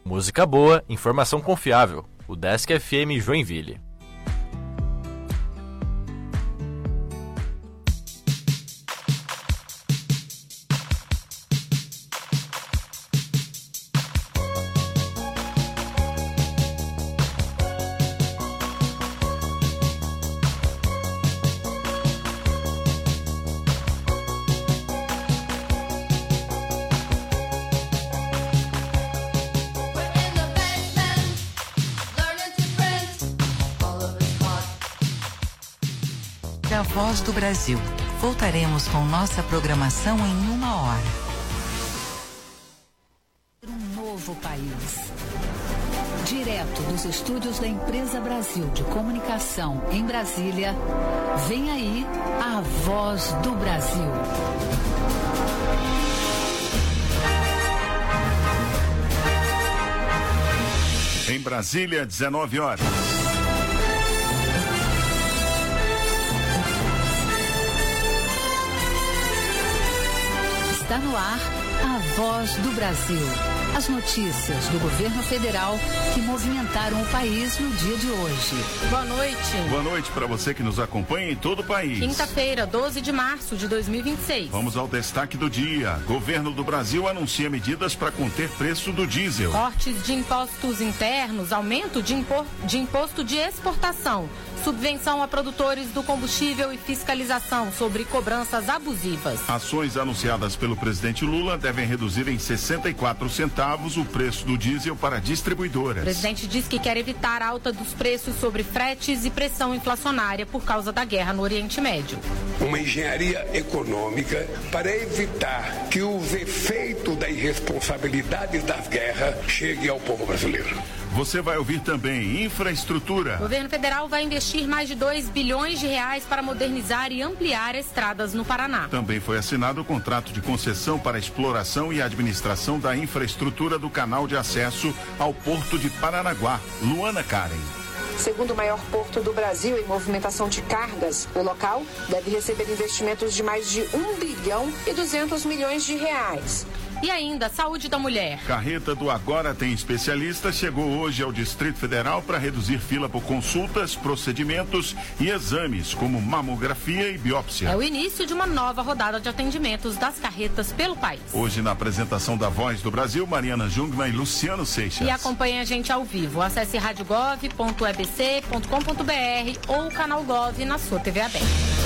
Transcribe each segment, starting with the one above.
Música boa, informação confiável. O Desk FM Joinville. A Voz do Brasil. Voltaremos com nossa programação em 1 hora. Um novo país. Direto dos estúdios da Empresa Brasil de Comunicação em Brasília, vem aí a Voz do Brasil. Em Brasília, 19 horas. Está no ar a Voz do Brasil. As notícias do governo federal que movimentaram o país no dia de hoje. Boa noite. Boa noite para você que nos acompanha em todo o país. Quinta-feira, 12 de março de 2026. Vamos ao destaque do dia. Governo do Brasil anuncia medidas para conter preço do diesel. Cortes de impostos internos, aumento de imposto de exportação, subvenção a produtores do combustível e fiscalização sobre cobranças abusivas. Ações anunciadas pelo presidente Lula devem reduzir em 64 centavos o preço do diesel para distribuidoras. O presidente diz que quer evitar a alta dos preços sobre fretes e pressão inflacionária por causa da guerra no Oriente Médio. Uma engenharia econômica para evitar que os efeitos da irresponsabilidade das guerras cheguem ao povo brasileiro. Você vai ouvir também infraestrutura. O governo federal vai investir mais de 2 bilhões de reais para modernizar e ampliar estradas no Paraná. Também foi assinado o contrato de concessão para a exploração e administração da infraestrutura do canal de acesso ao Porto de Paranaguá. Luana Karen. Segundo o maior porto do Brasil em movimentação de cargas, o local deve receber investimentos de mais de 1 bilhão e 200 milhões de reais. E ainda, saúde da mulher. Carreta do Agora Tem Especialista chegou hoje ao Distrito Federal para reduzir fila por consultas, procedimentos e exames, como mamografia e biópsia. É o início de uma nova rodada de atendimentos das carretas pelo país. Hoje, na apresentação da Voz do Brasil, Mariana Jungmann e Luciano Seixas. E acompanhe a gente ao vivo. Acesse radiogov.ebc.com.br ou o canal Gov na sua TV aberta.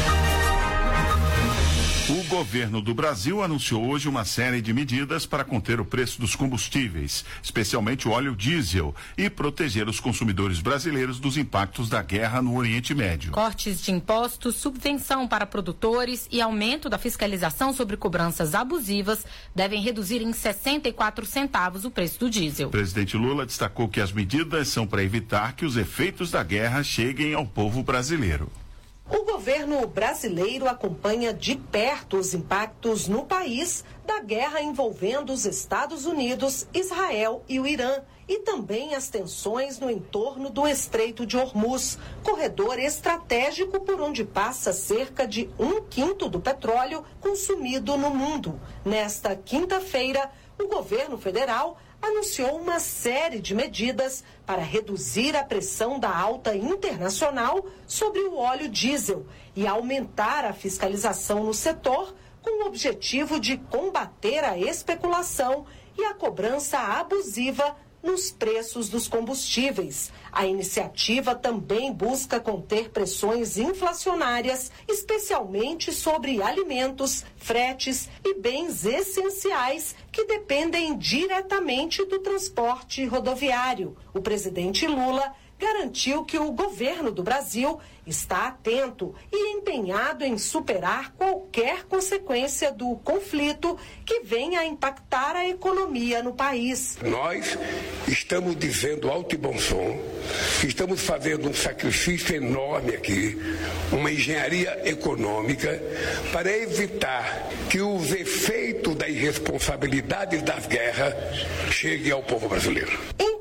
O governo do Brasil anunciou hoje uma série de medidas para conter o preço dos combustíveis, especialmente o óleo diesel, e proteger os consumidores brasileiros dos impactos da guerra no Oriente Médio. Cortes de impostos, subvenção para produtores e aumento da fiscalização sobre cobranças abusivas devem reduzir em 64 centavos o preço do diesel. O presidente Lula destacou que as medidas são para evitar que os efeitos da guerra cheguem ao povo brasileiro. O governo brasileiro acompanha de perto os impactos no país da guerra envolvendo os Estados Unidos, Israel e o Irã, e também as tensões no entorno do Estreito de Hormuz, corredor estratégico por onde passa cerca de 1/5 do petróleo consumido no mundo. Nesta quinta-feira, o governo federal anunciou uma série de medidas para reduzir a pressão da alta internacional sobre o óleo diesel e aumentar a fiscalização no setor com o objetivo de combater a especulação e a cobrança abusiva nos preços dos combustíveis. A iniciativa também busca conter pressões inflacionárias, especialmente sobre alimentos, fretes e bens essenciais que dependem diretamente do transporte rodoviário. O presidente Lula garantiu que o governo do Brasil está atento e empenhado em superar qualquer consequência do conflito que venha a impactar a economia no país. Nós estamos dizendo alto e bom som que estamos fazendo um sacrifício enorme aqui, uma engenharia econômica para evitar que os efeitos da irresponsabilidade das guerras cheguem ao povo brasileiro. Entre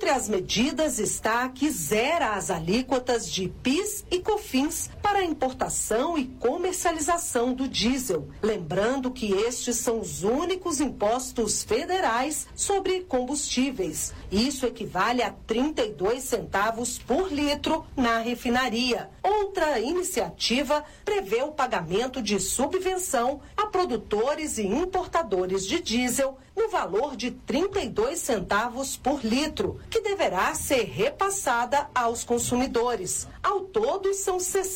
Entre as medidas está a que zera as alíquotas de PIS e COFINS para a importação e comercialização do diesel. Lembrando que estes são os únicos impostos federais sobre combustíveis. Isso equivale a 32 centavos por litro na refinaria. Outra iniciativa prevê o pagamento de subvenção a produtores e importadores de diesel no valor de 32 centavos por litro, que deverá ser repassada aos consumidores. Ao todo, são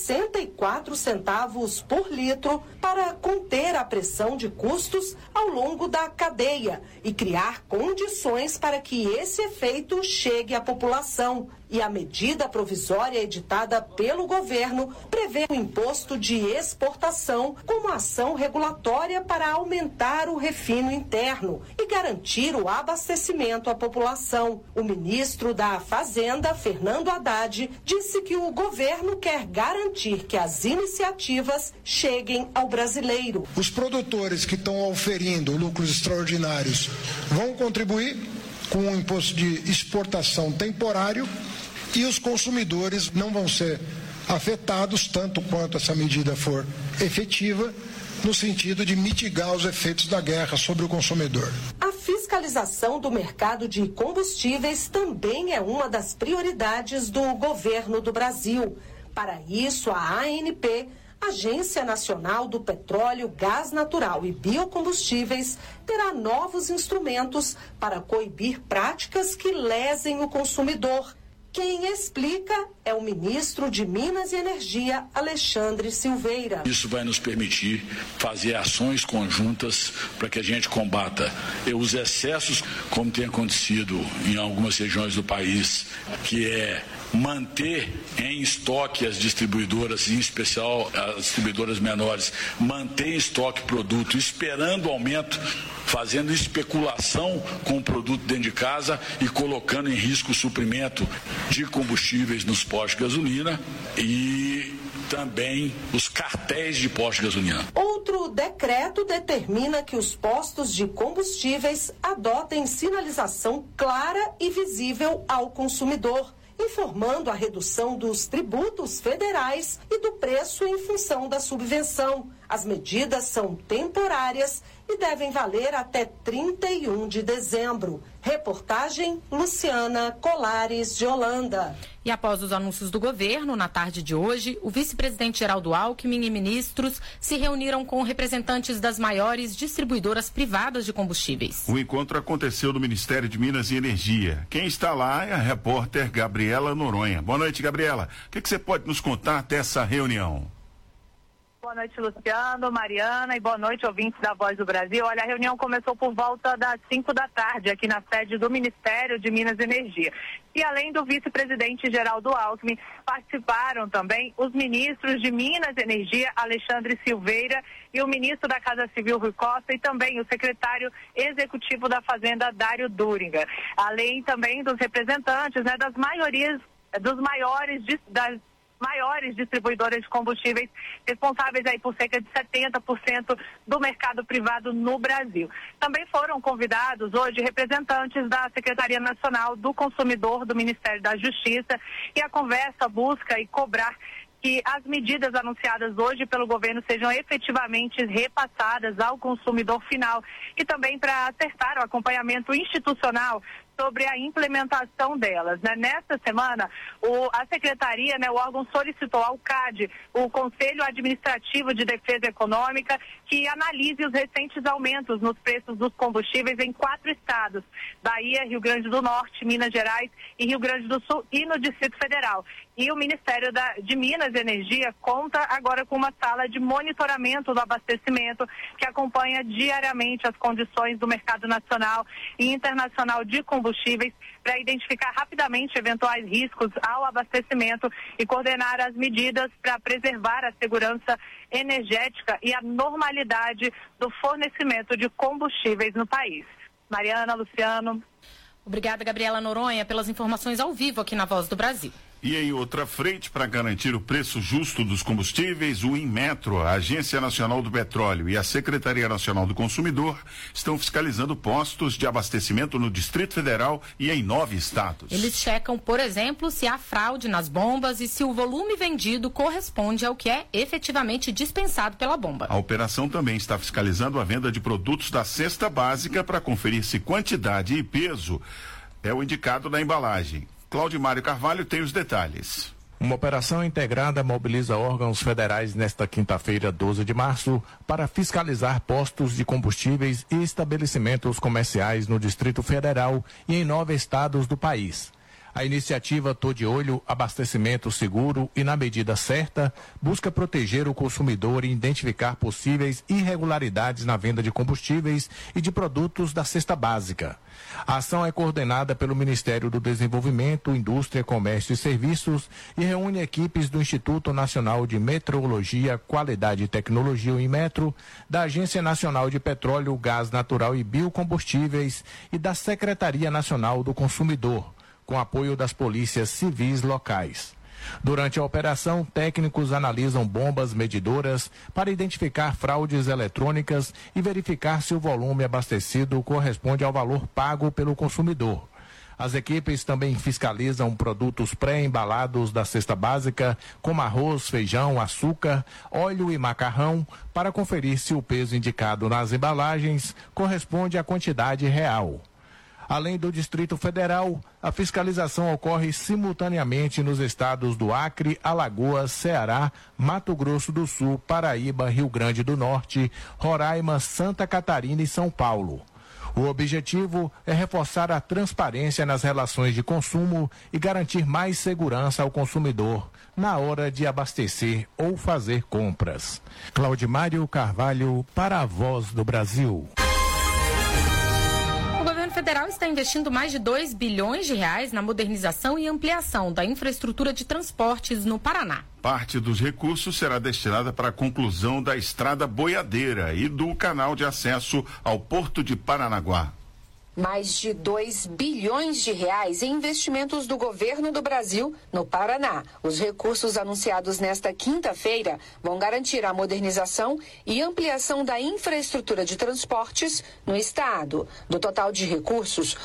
64 centavos por litro para conter a pressão de custos ao longo da cadeia e criar condições para que esse efeito chegue à população. E a medida provisória editada pelo governo prevê o imposto de exportação como ação regulatória para aumentar o refino interno e garantir o abastecimento à população. O ministro da Fazenda, Fernando Haddad, disse que o governo quer garantir que as iniciativas cheguem ao brasileiro. Os produtores que estão oferindo lucros extraordinários vão contribuir com um imposto de exportação temporário e os consumidores não vão ser afetados tanto quanto essa medida for efetiva, no sentido de mitigar os efeitos da guerra sobre o consumidor. A fiscalização do mercado de combustíveis também é uma das prioridades do governo do Brasil. Para isso, a ANP, Agência Nacional do Petróleo, Gás Natural e Biocombustíveis, terá novos instrumentos para coibir práticas que lesem o consumidor. Quem explica é o ministro de Minas e Energia, Alexandre Silveira. Isso vai nos permitir fazer ações conjuntas para que a gente combata os excessos, como tem acontecido em algumas regiões do país, que é manter em estoque as distribuidoras, em especial as distribuidoras menores, manter em estoque produto, esperando o aumento, fazendo especulação com o produto dentro de casa e colocando em risco o suprimento de combustíveis nos postos de gasolina e também os cartéis de postos de gasolina. Outro decreto determina que os postos de combustíveis adotem sinalização clara e visível ao consumidor, informando a redução dos tributos federais e do preço em função da subvenção. As medidas são temporárias e devem valer até 31 de dezembro. Reportagem Luciana Colares, de Holanda. E após os anúncios do governo, na tarde de hoje, o vice-presidente Geraldo Alckmin e ministros se reuniram com representantes das maiores distribuidoras privadas de combustíveis. O encontro aconteceu no Ministério de Minas e Energia. Quem está lá é a repórter Gabriela Noronha. Boa noite, Gabriela. O que você pode nos contar dessa reunião? Boa noite, Luciano, Mariana, e boa noite, ouvintes da Voz do Brasil. Olha, a reunião começou por volta das 5 da tarde, aqui na sede do Ministério de Minas e Energia. E além do vice-presidente Geraldo Alckmin, participaram também os ministros de Minas e Energia, Alexandre Silveira, e o ministro da Casa Civil, Rui Costa, e também o secretário executivo da Fazenda, Dário Duringer. Além também dos representantes, das maiores distribuidoras de combustíveis, responsáveis aí por cerca de 70% do mercado privado no Brasil. Também foram convidados hoje representantes da Secretaria Nacional do Consumidor, do Ministério da Justiça, e a conversa busca e cobrar que as medidas anunciadas hoje pelo governo sejam efetivamente repassadas ao consumidor final e também para acertar o acompanhamento institucional sobre a implementação delas. Nesta semana, a Secretaria, o órgão solicitou ao CAD, o Conselho Administrativo de Defesa Econômica, que analise os recentes aumentos nos preços dos combustíveis em 4 estados: Bahia, Rio Grande do Norte, Minas Gerais e Rio Grande do Sul e no Distrito Federal. E o Ministério de Minas e Energia conta agora com uma sala de monitoramento do abastecimento que acompanha diariamente as condições do mercado nacional e internacional de combustíveis para identificar rapidamente eventuais riscos ao abastecimento e coordenar as medidas para preservar a segurança energética e a normalidade do fornecimento de combustíveis no país. Mariana, Luciano. Obrigada, Gabriela Noronha, pelas informações ao vivo aqui na Voz do Brasil. E em outra frente, para garantir o preço justo dos combustíveis, o Inmetro, a Agência Nacional do Petróleo e a Secretaria Nacional do Consumidor estão fiscalizando postos de abastecimento no Distrito Federal e em 9 estados. Eles checam, por exemplo, se há fraude nas bombas e se o volume vendido corresponde ao que é efetivamente dispensado pela bomba. A operação também está fiscalizando a venda de produtos da cesta básica para conferir se quantidade e peso é o indicado na embalagem. Claudimário Carvalho tem os detalhes. Uma operação integrada mobiliza órgãos federais nesta quinta-feira, 12 de março, para fiscalizar postos de combustíveis e estabelecimentos comerciais no Distrito Federal e em 9 estados do país. A iniciativa Tô de Olho, abastecimento seguro e na medida certa, busca proteger o consumidor e identificar possíveis irregularidades na venda de combustíveis e de produtos da cesta básica. A ação é coordenada pelo Ministério do Desenvolvimento, Indústria, Comércio e Serviços e reúne equipes do Instituto Nacional de Metrologia, Qualidade e Tecnologia, o Inmetro, da Agência Nacional de Petróleo, Gás Natural e Biocombustíveis e da Secretaria Nacional do Consumidor, com apoio das polícias civis locais. Durante a operação, técnicos analisam bombas medidoras para identificar fraudes eletrônicas e verificar se o volume abastecido corresponde ao valor pago pelo consumidor. As equipes também fiscalizam produtos pré-embalados da cesta básica, como arroz, feijão, açúcar, óleo e macarrão, para conferir se o peso indicado nas embalagens corresponde à quantidade real. Além do Distrito Federal, a fiscalização ocorre simultaneamente nos estados do Acre, Alagoas, Ceará, Mato Grosso do Sul, Paraíba, Rio Grande do Norte, Roraima, Santa Catarina e São Paulo. O objetivo é reforçar a transparência nas relações de consumo e garantir mais segurança ao consumidor na hora de abastecer ou fazer compras. Claudimário Carvalho, para a Voz do Brasil. O governo federal está investindo mais de 2 bilhões de reais na modernização e ampliação da infraestrutura de transportes no Paraná. Parte dos recursos será destinada para a conclusão da estrada boiadeira e do canal de acesso ao Porto de Paranaguá. Mais de 2 bilhões de reais em investimentos do governo do Brasil no Paraná. Os recursos anunciados nesta quinta-feira vão garantir a modernização e ampliação da infraestrutura de transportes no estado. Do total de recursos,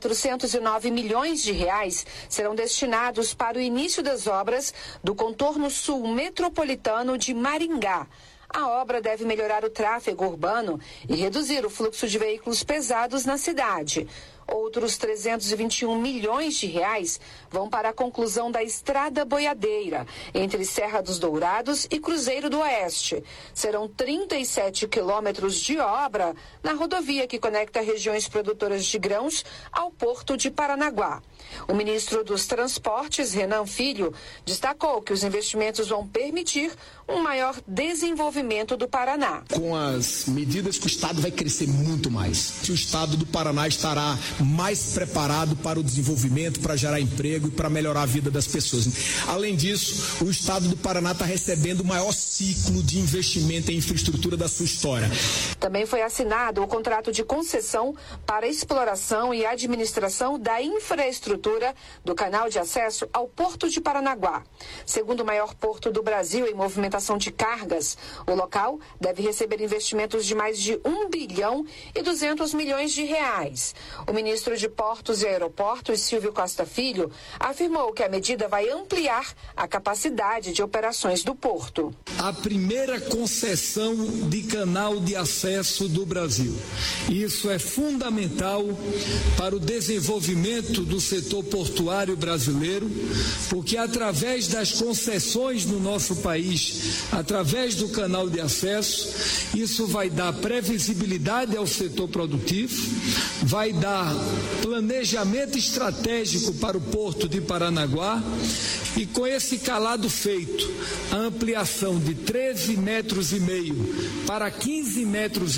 409 milhões de reais serão destinados para o início das obras do contorno sul metropolitano de Maringá. A obra deve melhorar o tráfego urbano e reduzir o fluxo de veículos pesados na cidade. Outros 321 milhões de reais vão para a conclusão da estrada boiadeira, entre Serra dos Dourados e Cruzeiro do Oeste. Serão 37 quilômetros de obra na rodovia que conecta regiões produtoras de grãos ao Porto de Paranaguá. O ministro dos Transportes, Renan Filho, destacou que os investimentos vão permitir um maior desenvolvimento do Paraná. Com as medidas que o Estado vai crescer muito mais. O Estado do Paraná estará mais preparado para o desenvolvimento, para gerar emprego e para melhorar a vida das pessoas. Além disso, o Estado do Paraná está recebendo o maior ciclo de investimento em infraestrutura da sua história. Também foi assinado o contrato de concessão para exploração e administração da infraestrutura do canal de acesso ao Porto de Paranaguá. Segundo o maior porto do Brasil em movimentação de cargas, o local deve receber investimentos de mais de 1 bilhão e 200 milhões de reais. O ministro de Portos e Aeroportos, Silvio Costa Filho, afirmou que a medida vai ampliar a capacidade de operações do porto. A primeira concessão de canal de acesso do Brasil. Isso é fundamental para o desenvolvimento do setor portuário brasileiro, porque através das concessões no nosso país, através do canal de acesso, isso vai dar previsibilidade ao setor produtivo, vai dar planejamento estratégico para o Porto de Paranaguá e com esse calado feito, a ampliação de 13,5 metros para 15,5 metros,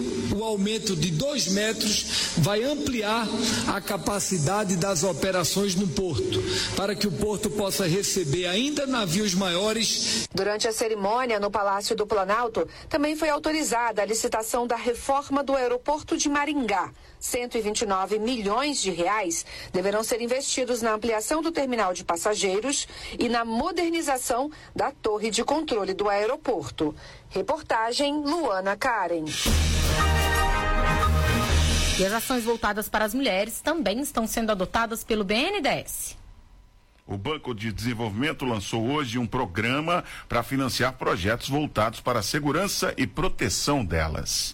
o aumento de 2 metros vai ampliar a capacidade das operações no porto, para que o porto possa receber ainda navios maiores. Durante a cerimônia no Palácio do Planalto, também foi autorizada a licitação da reforma do aeroporto de Maringá. R$129 milhões deverão ser investidos na ampliação do terminal de passageiros e na modernização da torre de controle do aeroporto. Reportagem Luana Karen. E as ações voltadas para as mulheres também estão sendo adotadas pelo BNDES. O Banco de Desenvolvimento lançou hoje um programa para financiar projetos voltados para a segurança e proteção delas.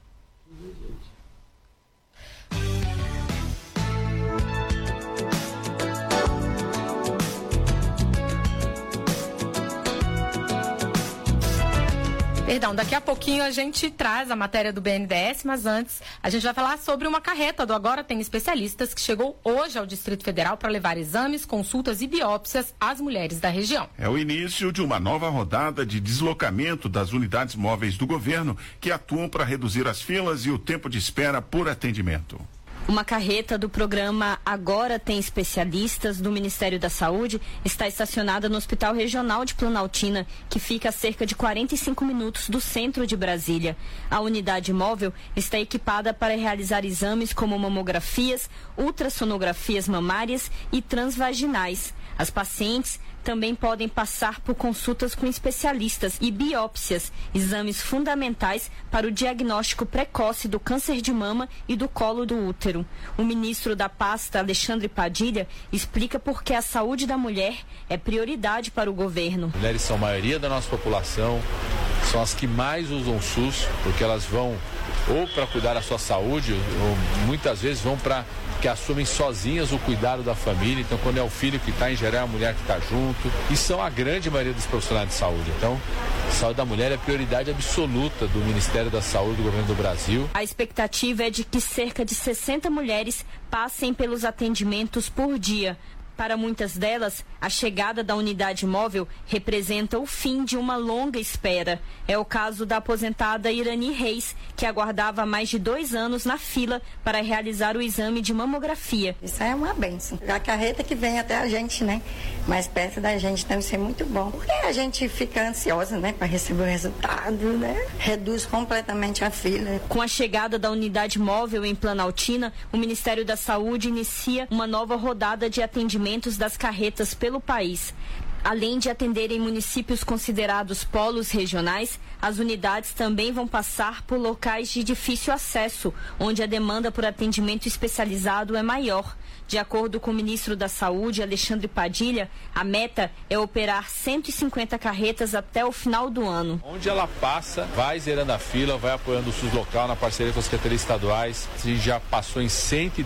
Perdão, daqui a pouquinho a gente traz a matéria do BNDES, mas antes a gente vai falar sobre uma carreta do Agora Tem Especialistas que chegou hoje ao Distrito Federal para levar exames, consultas e biópsias às mulheres da região. É o início de uma nova rodada de deslocamento das unidades móveis do governo que atuam para reduzir as filas e o tempo de espera por atendimento. Uma carreta do programa Agora Tem Especialistas do Ministério da Saúde está estacionada no Hospital Regional de Planaltina, que fica a cerca de 45 minutos do centro de Brasília. A unidade móvel está equipada para realizar exames como mamografias, ultrassonografias mamárias e transvaginais. As pacientes também podem passar por consultas com especialistas e biópsias, exames fundamentais para o diagnóstico precoce do câncer de mama e do colo do útero. O ministro da pasta, Alexandre Padilha, explica por que a saúde da mulher é prioridade para o governo. Mulheres são a maioria da nossa população, são as que mais usam o SUS, porque elas vão ou para cuidar da sua saúde, ou muitas vezes vão para que assumem sozinhas o cuidado da família. Então, quando é o filho que está, em geral é a mulher que está junto. E são a grande maioria dos profissionais de saúde. Então, a saúde da mulher é prioridade absoluta do Ministério da Saúde do governo do Brasil. A expectativa é de que cerca de 60 mulheres passem pelos atendimentos por dia. Para muitas delas, a chegada da unidade móvel representa o fim de uma longa espera. É o caso da aposentada Irani Reis, que aguardava há mais de 2 anos na fila para realizar o exame de mamografia. Isso é uma bênção. A carreta que vem até a gente, né? Mais perto da gente, deve ser muito bom. Porque a gente fica ansiosa, né? Para receber o resultado, né? Reduz completamente a fila. Com a chegada da unidade móvel em Planaltina, o Ministério da Saúde inicia uma nova rodada de atendimento das carretas pelo país. Além de atenderem municípios considerados polos regionais, as unidades também vão passar por locais de difícil acesso, onde a demanda por atendimento especializado é maior. De acordo com o ministro da Saúde, Alexandre Padilha, a meta é operar 150 carretas até o final do ano. Onde ela passa, vai zerando a fila, vai apoiando o SUS local na parceria com as secretarias estaduais. A gente já passou em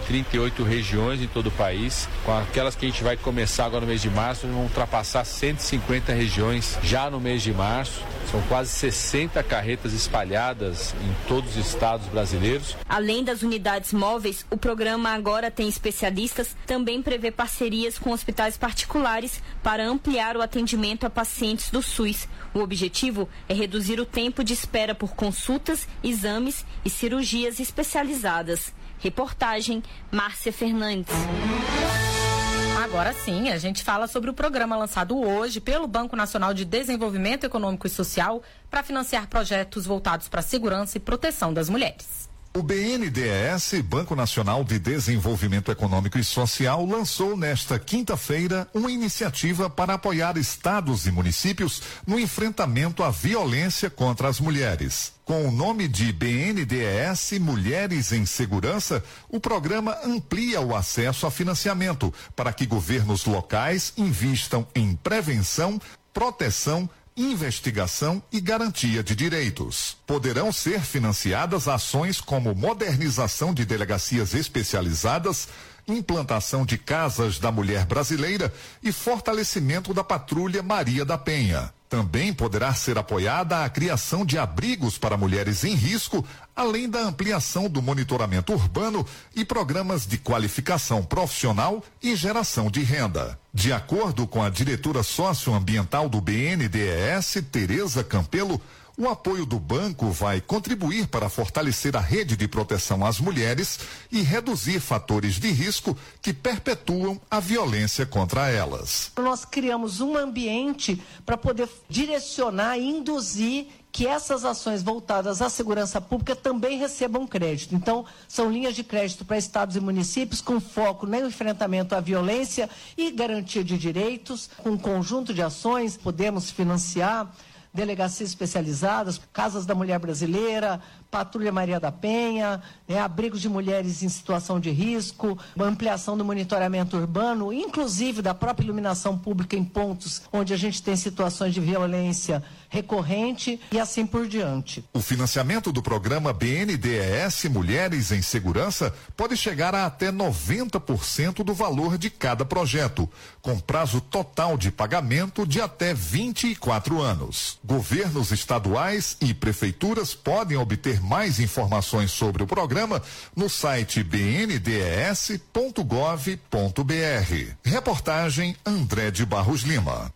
138 regiões em todo o país. Com aquelas que a gente vai começar agora no mês de março, vamos ultrapassar 150 regiões já no mês de março. São quase 60 carretas espalhadas em todos os estados brasileiros. Além das unidades móveis, o programa Agora Tem Especialistas também prevê parcerias com hospitais particulares para ampliar o atendimento a pacientes do SUS. O objetivo é reduzir o tempo de espera por consultas, exames e cirurgias especializadas. Reportagem Márcia Fernandes. Agora sim, a gente fala sobre o programa lançado hoje pelo Banco Nacional de Desenvolvimento Econômico e Social para financiar projetos voltados para a segurança e proteção das mulheres. O BNDES, Banco Nacional de Desenvolvimento Econômico e Social, lançou nesta quinta-feira uma iniciativa para apoiar estados e municípios no enfrentamento à violência contra as mulheres. Com o nome de BNDES Mulheres em Segurança, o programa amplia o acesso a financiamento para que governos locais invistam em prevenção, proteção, investigação e garantia de direitos. Poderão ser financiadas ações como modernização de delegacias especializadas, implantação de casas da mulher brasileira e fortalecimento da Patrulha Maria da Penha. Também poderá ser apoiada a criação de abrigos para mulheres em risco, além da ampliação do monitoramento urbano e programas de qualificação profissional e geração de renda. De acordo com a diretora socioambiental do BNDES, Tereza Campelo, O apoio do banco vai contribuir para fortalecer a rede de proteção às mulheres e reduzir fatores de risco que perpetuam a violência contra elas. Nós criamos um ambiente para poder direcionar e induzir que essas ações voltadas à segurança pública também recebam crédito. Então, são linhas de crédito para estados e municípios com foco no enfrentamento à violência e garantia de direitos. Com um conjunto de ações, podemos financiar delegacias especializadas, Casas da Mulher Brasileira, Patrulha Maria da Penha, abrigos de mulheres em situação de risco, ampliação do monitoramento urbano, inclusive da própria iluminação pública em pontos onde a gente tem situações de violência recorrente e assim por diante. O financiamento do programa BNDES Mulheres em Segurança pode chegar a até 90% do valor de cada projeto, com prazo total de pagamento de até 24 anos. Governos estaduais e prefeituras podem obter mais informações sobre o programa no site bndes.gov.br. Reportagem André de Barros Lima.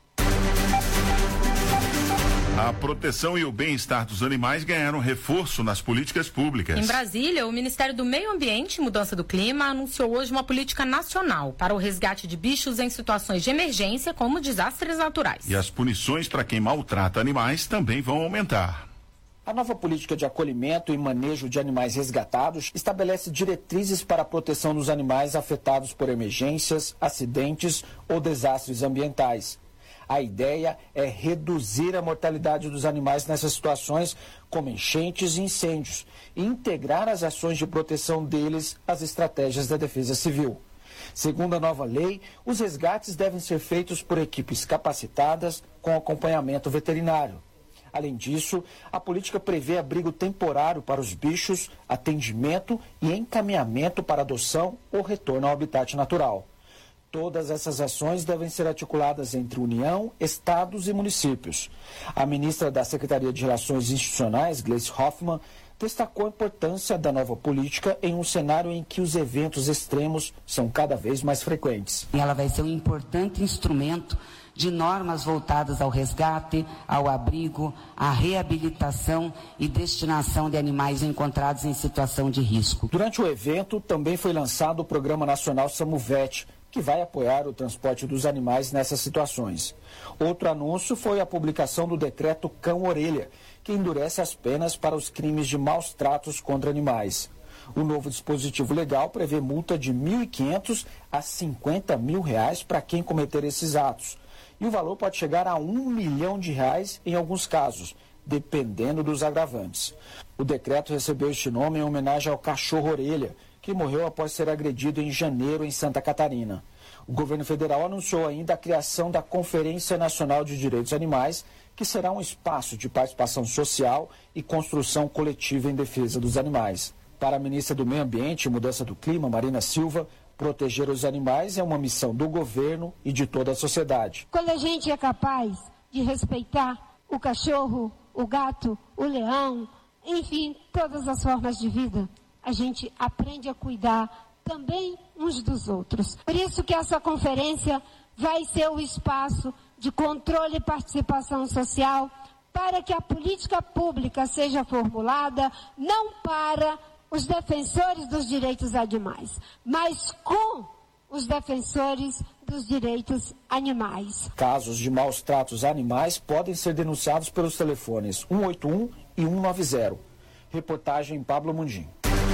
A proteção e o bem-estar dos animais ganharam reforço nas políticas públicas. Em Brasília, o Ministério do Meio Ambiente e Mudança do Clima anunciou hoje uma política nacional para o resgate de bichos em situações de emergência, como desastres naturais. E as punições para quem maltrata animais também vão aumentar. A nova política de acolhimento e manejo de animais resgatados estabelece diretrizes para a proteção dos animais afetados por emergências, acidentes ou desastres ambientais. A ideia é reduzir a mortalidade dos animais nessas situações, como enchentes e incêndios, e integrar as ações de proteção deles às estratégias da Defesa Civil. Segundo a nova lei, os resgates devem ser feitos por equipes capacitadas com acompanhamento veterinário. Além disso, a política prevê abrigo temporário para os bichos, atendimento e encaminhamento para adoção ou retorno ao habitat natural. Todas essas ações devem ser articuladas entre União, Estados e municípios. A ministra da Secretaria de Relações Institucionais, Gleice Hoffmann, destacou a importância da nova política em um cenário em que os eventos extremos são cada vez mais frequentes. Ela vai ser um importante instrumento de normas voltadas ao resgate, ao abrigo, à reabilitação e destinação de animais encontrados em situação de risco. Durante o evento, também foi lançado o Programa Nacional SamuVet, que vai apoiar o transporte dos animais nessas situações. Outro anúncio foi a publicação do decreto Cão-Orelha, que endurece as penas para os crimes de maus tratos contra animais. O novo dispositivo legal prevê multa de R$ 1.500 a R$ 50 mil para quem cometer esses atos. E o valor pode chegar a R$ 1 milhão em alguns casos, dependendo dos agravantes. O decreto recebeu este nome em homenagem ao cachorro-orelha, que morreu após ser agredido em janeiro em Santa Catarina. O governo federal anunciou ainda a criação da Conferência Nacional de Direitos Animais, que será um espaço de participação social e construção coletiva em defesa dos animais. Para a ministra do Meio Ambiente e Mudança do Clima, Marina Silva, proteger os animais é uma missão do governo e de toda a sociedade. Quando a gente é capaz de respeitar o cachorro, o gato, o leão, enfim, todas as formas de vida, a gente aprende a cuidar também uns dos outros. Por isso que essa conferência vai ser o espaço de controle e participação social para que a política pública seja formulada não para os defensores dos direitos animais, mas com os defensores dos direitos animais. Casos de maus tratos a animais podem ser denunciados pelos telefones 181 e 190. Reportagem Pablo Mundim.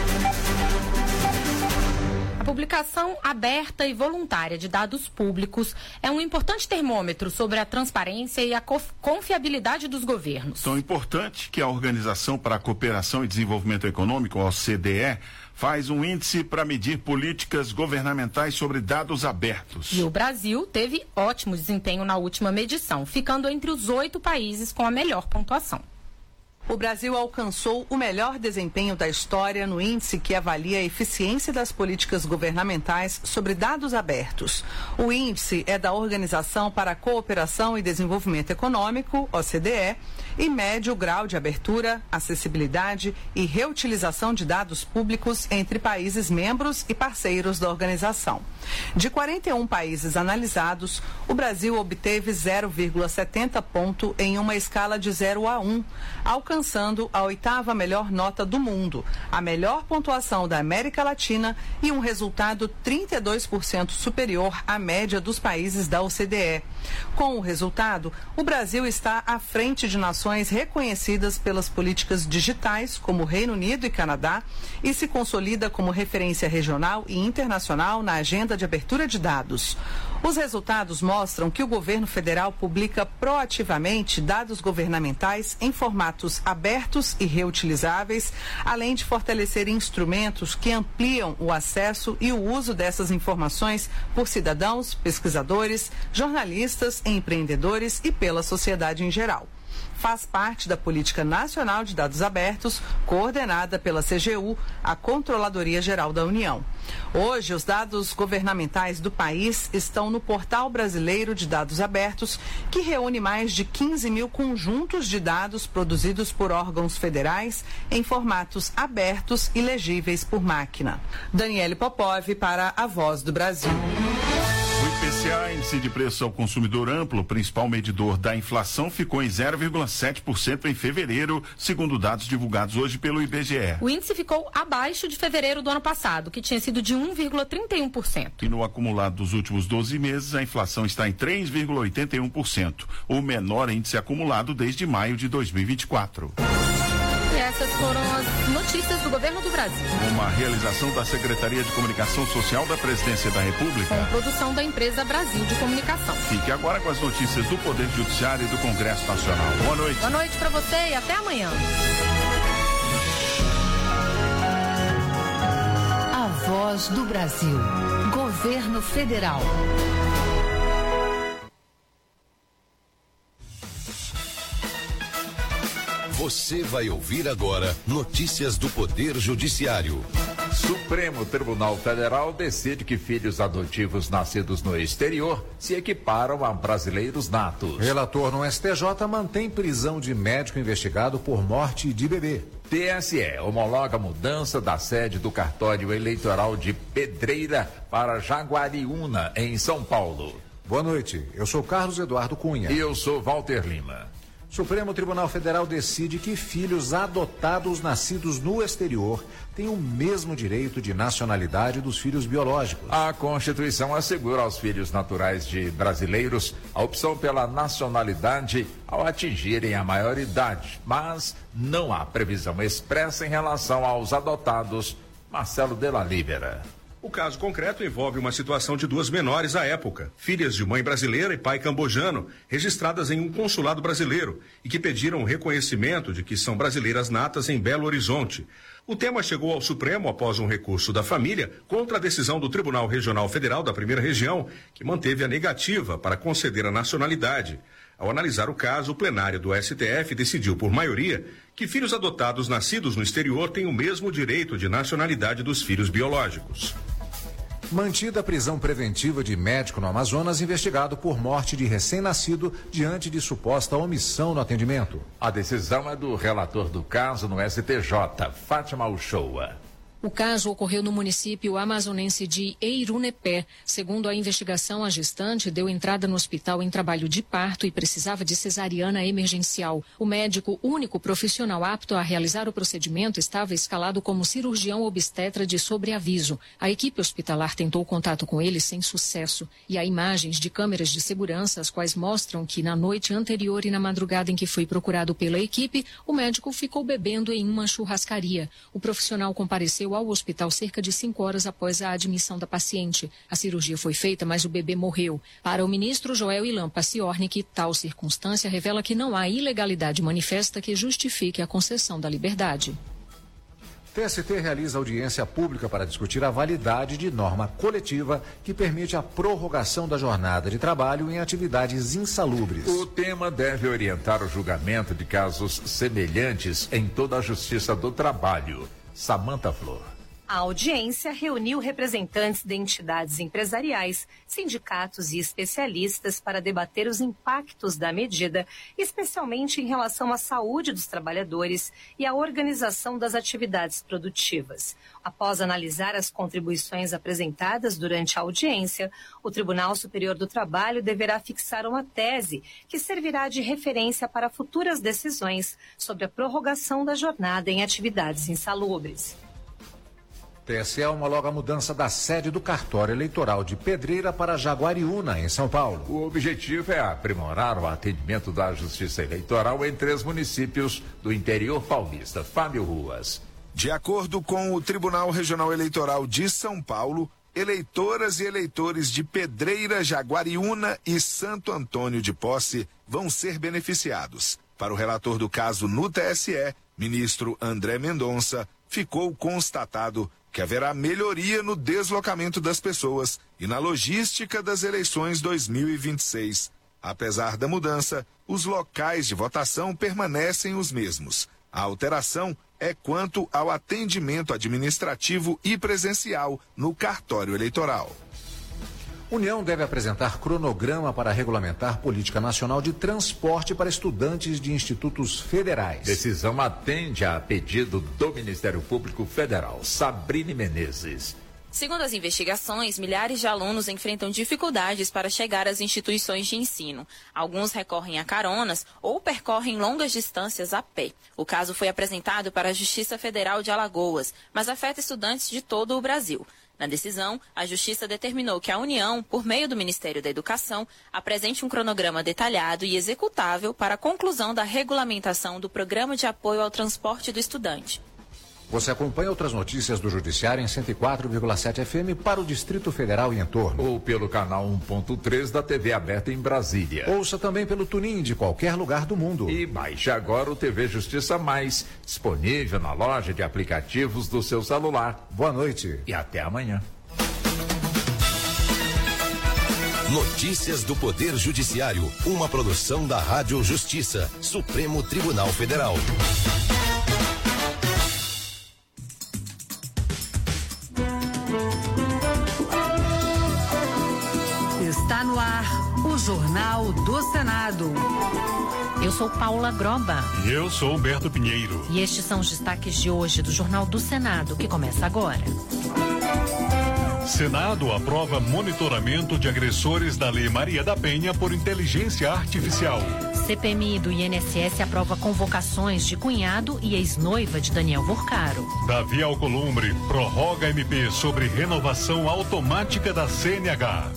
A publicação aberta e voluntária de dados públicos é um importante termômetro sobre a transparência e a confiabilidade dos governos. Tão importante que a Organização para a Cooperação e Desenvolvimento Econômico, a OCDE, faz um índice para medir políticas governamentais sobre dados abertos. E o Brasil teve ótimo desempenho na última medição, ficando entre os 8 países com a melhor pontuação. O Brasil alcançou o melhor desempenho da história no índice que avalia a eficiência das políticas governamentais sobre dados abertos. O índice é da Organização para a Cooperação e Desenvolvimento Econômico, OCDE, e mede o grau de abertura, acessibilidade e reutilização de dados públicos entre países membros e parceiros da organização. De 41 países analisados, o Brasil obteve 0,70 ponto em uma escala de 0 a 1, alcançando a 8ª melhor nota do mundo, a melhor pontuação da América Latina e um resultado 32% superior à média dos países da OCDE. Com o resultado, o Brasil está à frente de nações reconhecidas pelas políticas digitais, como Reino Unido e Canadá, e se consolida como referência regional e internacional na agenda de abertura de dados. Os resultados mostram que o governo federal publica proativamente dados governamentais em formatos abertos e reutilizáveis, além de fortalecer instrumentos que ampliam o acesso e o uso dessas informações por cidadãos, pesquisadores, jornalistas, empreendedores e pela sociedade em geral. Faz parte da Política Nacional de Dados Abertos, coordenada pela CGU, a Controladoria Geral da União. Hoje, os dados governamentais do país estão no Portal Brasileiro de Dados Abertos, que reúne mais de 15 mil conjuntos de dados produzidos por órgãos federais em formatos abertos e legíveis por máquina. Daniele Popov para a Voz do Brasil. O IPCA, índice de preço ao consumidor amplo, principal medidor da inflação, ficou em 0,7% em fevereiro, segundo dados divulgados hoje pelo IBGE. O índice ficou abaixo de fevereiro do ano passado, que tinha sido de 1,31%. E no acumulado dos últimos 12 meses, a inflação está em 3,81%, o menor índice acumulado desde maio de 2024. E essas foram as notícias do Governo do Brasil. Uma realização da Secretaria de Comunicação Social da Presidência da República. Com produção da empresa Brasil de Comunicação. Fique agora com as notícias do Poder Judiciário e do Congresso Nacional. Boa noite. Boa noite para você e até amanhã. A Voz do Brasil. Governo Federal. Você vai ouvir agora notícias do Poder Judiciário. Supremo Tribunal Federal decide que filhos adotivos nascidos no exterior se equiparam a brasileiros natos. Relator no STJ mantém prisão de médico investigado por morte de bebê. TSE homologa a mudança da sede do cartório eleitoral de Pedreira para Jaguariúna, em São Paulo. Boa noite, eu sou Carlos Eduardo Cunha. E eu sou Walter Lima. Supremo Tribunal Federal decide que filhos adotados nascidos no exterior têm o mesmo direito de nacionalidade dos filhos biológicos. A Constituição assegura aos filhos naturais de brasileiros a opção pela nacionalidade ao atingirem a maioridade, mas não há previsão expressa em relação aos adotados. Marcelo Della Libera. O caso concreto envolve uma situação de duas menores à época, filhas de mãe brasileira e pai cambojano, registradas em um consulado brasileiro e que pediram reconhecimento de que são brasileiras natas em Belo Horizonte. O tema chegou ao Supremo após um recurso da família contra a decisão do Tribunal Regional Federal da Primeira Região, que manteve a negativa para conceder a nacionalidade. Ao analisar o caso, o plenário do STF decidiu por maioria que filhos adotados nascidos no exterior têm o mesmo direito de nacionalidade dos filhos biológicos. Mantida a prisão preventiva de médico no Amazonas investigado por morte de recém-nascido diante de suposta omissão no atendimento. A decisão é do relator do caso no STJ, Fátima Uchoa. O caso ocorreu no município amazonense de Eirunepé. Segundo a investigação, a gestante deu entrada no hospital em trabalho de parto e precisava de cesariana emergencial. O médico, único profissional apto a realizar o procedimento, estava escalado como cirurgião obstetra de sobreaviso. A equipe hospitalar tentou contato com ele sem sucesso. E há imagens de câmeras de segurança, as quais mostram que na noite anterior e na madrugada em que foi procurado pela equipe, o médico ficou bebendo em uma churrascaria. O profissional compareceu ao hospital cerca de 5 horas após a admissão da paciente. A cirurgia foi feita, mas o bebê morreu. Para o ministro Joel Ilan Paciornik, tal circunstância revela que não há ilegalidade manifesta que justifique a concessão da liberdade. TST realiza audiência pública para discutir a validade de norma coletiva que permite a prorrogação da jornada de trabalho em atividades insalubres. O tema deve orientar o julgamento de casos semelhantes em toda a Justiça do Trabalho. Samanta Flor. A audiência reuniu representantes de entidades empresariais, sindicatos e especialistas para debater os impactos da medida, especialmente em relação à saúde dos trabalhadores e à organização das atividades produtivas. Após analisar as contribuições apresentadas durante a audiência, o Tribunal Superior do Trabalho deverá fixar uma tese que servirá de referência para futuras decisões sobre a prorrogação da jornada em atividades insalubres. TSE homologa a mudança da sede do cartório eleitoral de Pedreira para Jaguariúna, em São Paulo. O objetivo é aprimorar o atendimento da Justiça Eleitoral em 3 municípios do interior paulista. Fábio Ruas. De acordo com o Tribunal Regional Eleitoral de São Paulo, eleitoras e eleitores de Pedreira, Jaguariúna e Santo Antônio de Posse vão ser beneficiados. Para o relator do caso no TSE, ministro André Mendonça, ficou constatado que haverá melhoria no deslocamento das pessoas e na logística das eleições 2026. Apesar da mudança, os locais de votação permanecem os mesmos. A alteração é quanto ao atendimento administrativo e presencial no cartório eleitoral. União deve apresentar cronograma para regulamentar política nacional de transporte para estudantes de institutos federais. Decisão atende a pedido do Ministério Público Federal. Sabrine Menezes. Segundo as investigações, milhares de alunos enfrentam dificuldades para chegar às instituições de ensino. Alguns recorrem a caronas ou percorrem longas distâncias a pé. O caso foi apresentado para a Justiça Federal de Alagoas, mas afeta estudantes de todo o Brasil. Na decisão, a Justiça determinou que a União, por meio do Ministério da Educação, apresente um cronograma detalhado e executável para a conclusão da regulamentação do Programa de Apoio ao Transporte do Estudante. Você acompanha outras notícias do Judiciário em 104,7 FM para o Distrito Federal e entorno. Ou pelo canal 1.3 da TV aberta em Brasília. Ouça também pelo TuneIn de qualquer lugar do mundo. E baixe agora o TV Justiça Mais, disponível na loja de aplicativos do seu celular. Boa noite. E até amanhã. Notícias do Poder Judiciário, uma produção da Rádio Justiça, Supremo Tribunal Federal. Está no ar o Jornal do Senado. Eu sou Paula Groba. E eu sou Humberto Pinheiro. E estes são os destaques de hoje do Jornal do Senado, que começa agora. Senado aprova monitoramento de agressores da Lei Maria da Penha por inteligência artificial. CPMI do INSS aprova convocações de cunhado e ex-noiva de Daniel Vorcaro. Davi Alcolumbre prorroga MP sobre renovação automática da CNH.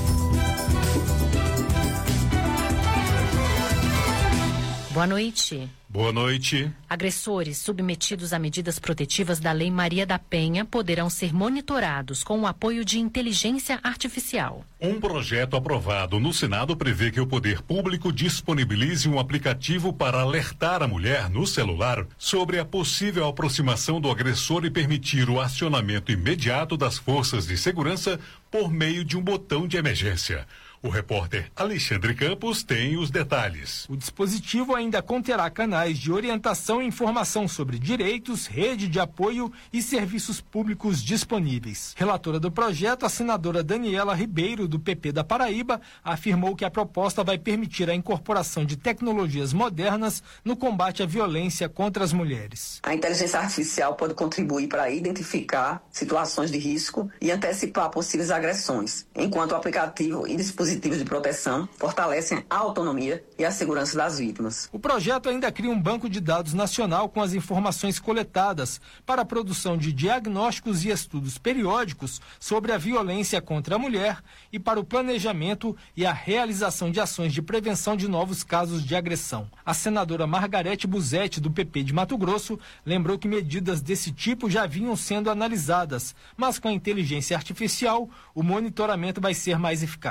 Boa noite. Boa noite. Agressores submetidos a medidas protetivas da Lei Maria da Penha poderão ser monitorados com o apoio de inteligência artificial. Um projeto aprovado no Senado prevê que o poder público disponibilize um aplicativo para alertar a mulher no celular sobre a possível aproximação do agressor e permitir o acionamento imediato das forças de segurança por meio de um botão de emergência. O repórter Alexandre Campos tem os detalhes. O dispositivo ainda conterá canais de orientação e informação sobre direitos, rede de apoio e serviços públicos disponíveis. Relatora do projeto, a senadora Daniela Ribeiro, do PP da Paraíba, afirmou que a proposta vai permitir a incorporação de tecnologias modernas no combate à violência contra as mulheres. A inteligência artificial pode contribuir para identificar situações de risco e antecipar possíveis agressões, enquanto o aplicativo e dispositivos de proteção fortalecem a autonomia e a segurança das vítimas. O projeto ainda cria um banco de dados nacional com as informações coletadas para a produção de diagnósticos e estudos periódicos sobre a violência contra a mulher e para o planejamento e a realização de ações de prevenção de novos casos de agressão. A senadora Margarete Busetti, do PP de Mato Grosso, lembrou que medidas desse tipo já vinham sendo analisadas, mas com a inteligência artificial, o monitoramento vai ser mais eficaz.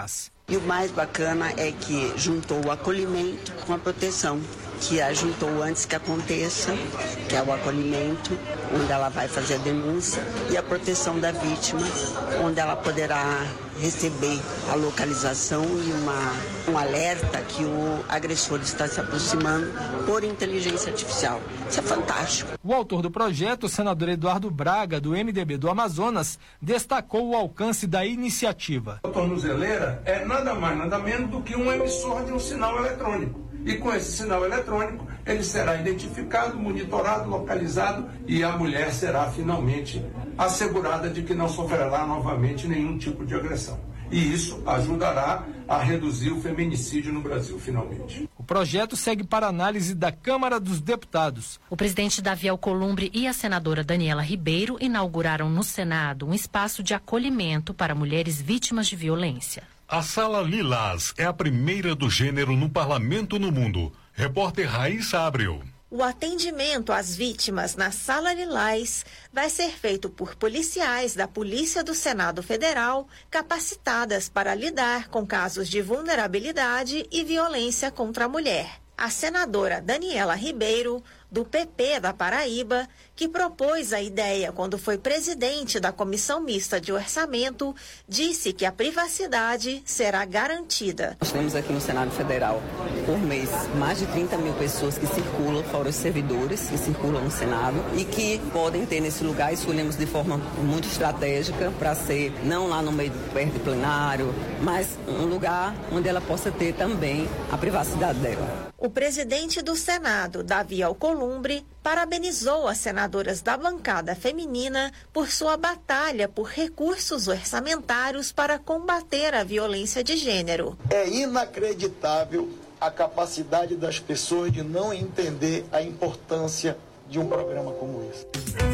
E o mais bacana é que juntou o acolhimento com a proteção, que a juntou antes que aconteça, que é o acolhimento, onde ela vai fazer a denúncia, e a proteção da vítima, onde ela poderá receber a localização e um alerta que o agressor está se aproximando por inteligência artificial. Isso é fantástico. O autor do projeto, o senador Eduardo Braga, do MDB do Amazonas, destacou o alcance da iniciativa. A tornozeleira é nada mais, nada menos do que um emissor de um sinal eletrônico. E com esse sinal eletrônico, ele será identificado, monitorado, localizado e a mulher será finalmente assegurada de que não sofrerá novamente nenhum tipo de agressão. E isso ajudará a reduzir o feminicídio no Brasil, finalmente. O projeto segue para análise da Câmara dos Deputados. O presidente Davi Alcolumbre e a senadora Daniela Ribeiro inauguraram no Senado um espaço de acolhimento para mulheres vítimas de violência. A Sala Lilás é a primeira do gênero no parlamento no mundo. Repórter Raíssa Abreu. O atendimento às vítimas na Sala Lilás vai ser feito por policiais da Polícia do Senado Federal, capacitadas para lidar com casos de vulnerabilidade e violência contra a mulher. A senadora Daniela Ribeiro, do PP da Paraíba, que propôs a ideia quando foi presidente da Comissão Mista de Orçamento, disse que a privacidade será garantida. Nós temos aqui no Senado Federal, por mês, mais de 30 mil pessoas que circulam, fora os servidores que circulam no Senado e que podem ter nesse lugar, escolhemos de forma muito estratégica para ser, não lá no meio perto do plenário, mas um lugar onde ela possa ter também a privacidade dela. O presidente do Senado, Davi Alcolumbre, parabenizou as senadoras da bancada feminina por sua batalha por recursos orçamentários para combater a violência de gênero. É inacreditável a capacidade das pessoas de não entender a importância de um programa como esse.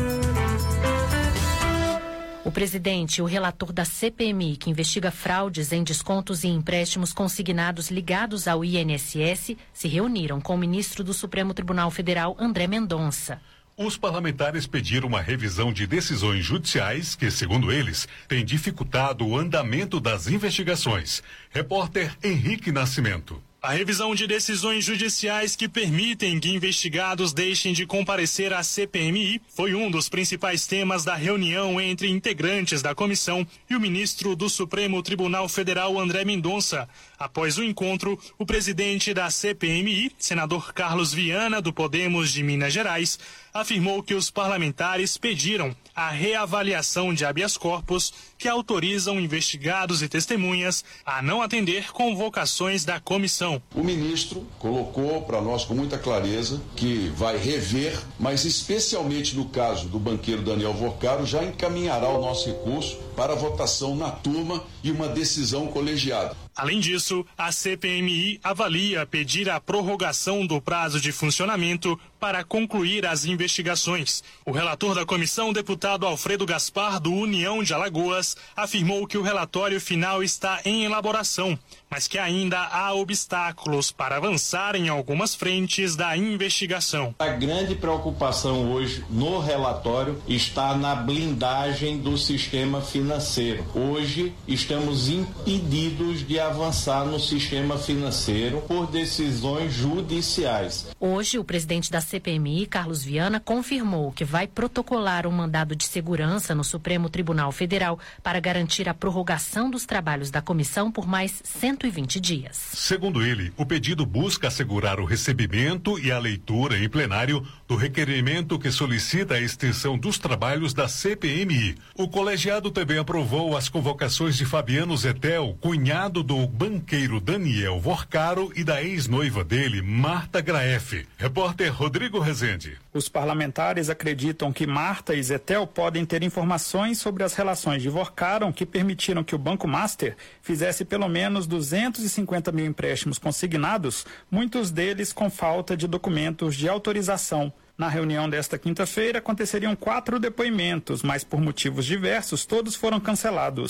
O presidente e o relator da CPMI, que investiga fraudes em descontos e empréstimos consignados ligados ao INSS, se reuniram com o ministro do Supremo Tribunal Federal, André Mendonça. Os parlamentares pediram uma revisão de decisões judiciais que, segundo eles, têm dificultado o andamento das investigações. Repórter Henrique Nascimento. A revisão de decisões judiciais que permitem que investigados deixem de comparecer à CPMI foi um dos principais temas da reunião entre integrantes da comissão e o ministro do Supremo Tribunal Federal, André Mendonça. Após o encontro, o presidente da CPMI, senador Carlos Viana, do Podemos de Minas Gerais, afirmou que os parlamentares pediram a reavaliação de habeas corpus que autorizam investigados e testemunhas a não atender convocações da comissão. O ministro colocou para nós com muita clareza que vai rever, mas especialmente no caso do banqueiro Daniel Vorcaro, já encaminhará o nosso recurso para votação na turma e uma decisão colegiada. Além disso, a CPMI avalia pedir a prorrogação do prazo de funcionamento para concluir as investigações. O relator da comissão, deputado Alfredo Gaspar, do União de Alagoas, afirmou que o relatório final está em elaboração, mas que ainda há obstáculos para avançar em algumas frentes da investigação. A grande preocupação hoje no relatório está na blindagem do sistema financeiro. Hoje estamos impedidos de avançar no sistema financeiro por decisões judiciais. Hoje, o presidente da CPMI, Carlos Viana, confirmou que vai protocolar um mandado de segurança no Supremo Tribunal Federal para garantir a prorrogação dos trabalhos da comissão por mais 120 dias. Segundo ele, o pedido busca assegurar o recebimento e a leitura em plenário do requerimento que solicita a extensão dos trabalhos da CPMI. O colegiado também aprovou as convocações de Fabiano Zetel, cunhado do banqueiro Daniel Vorcaro e da ex-noiva dele, Marta Graeff. Repórter Rodrigo Rezende. Os parlamentares acreditam que Marta e Zetel podem ter informações sobre as relações de Vorcaro que permitiram que o Banco Master fizesse pelo menos 250 mil empréstimos consignados, muitos deles com falta de documentos de autorização. Na reunião desta quinta-feira aconteceriam 4 depoimentos, mas por motivos diversos todos foram cancelados.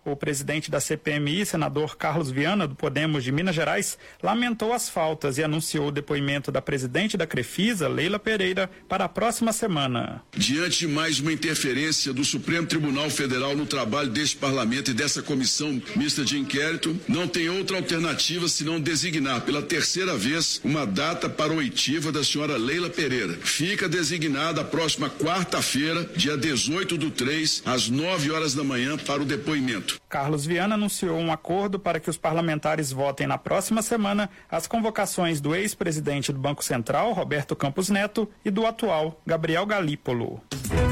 O presidente da CPMI, senador Carlos Viana, do Podemos de Minas Gerais, lamentou as faltas e anunciou o depoimento da presidente da Crefisa, Leila Pereira, para a próxima semana. Diante de mais uma interferência do Supremo Tribunal Federal no trabalho deste parlamento e dessa comissão mista de inquérito, não tem outra alternativa senão designar pela terceira vez uma data para a oitiva da senhora Leila Pereira. Fica designada a próxima quarta-feira, dia 18/3, às 9 horas da manhã, para o depoimento. Carlos Viana anunciou um acordo para que os parlamentares votem na próxima semana as convocações do ex-presidente do Banco Central, Roberto Campos Neto, e do atual, Gabriel Galípolo.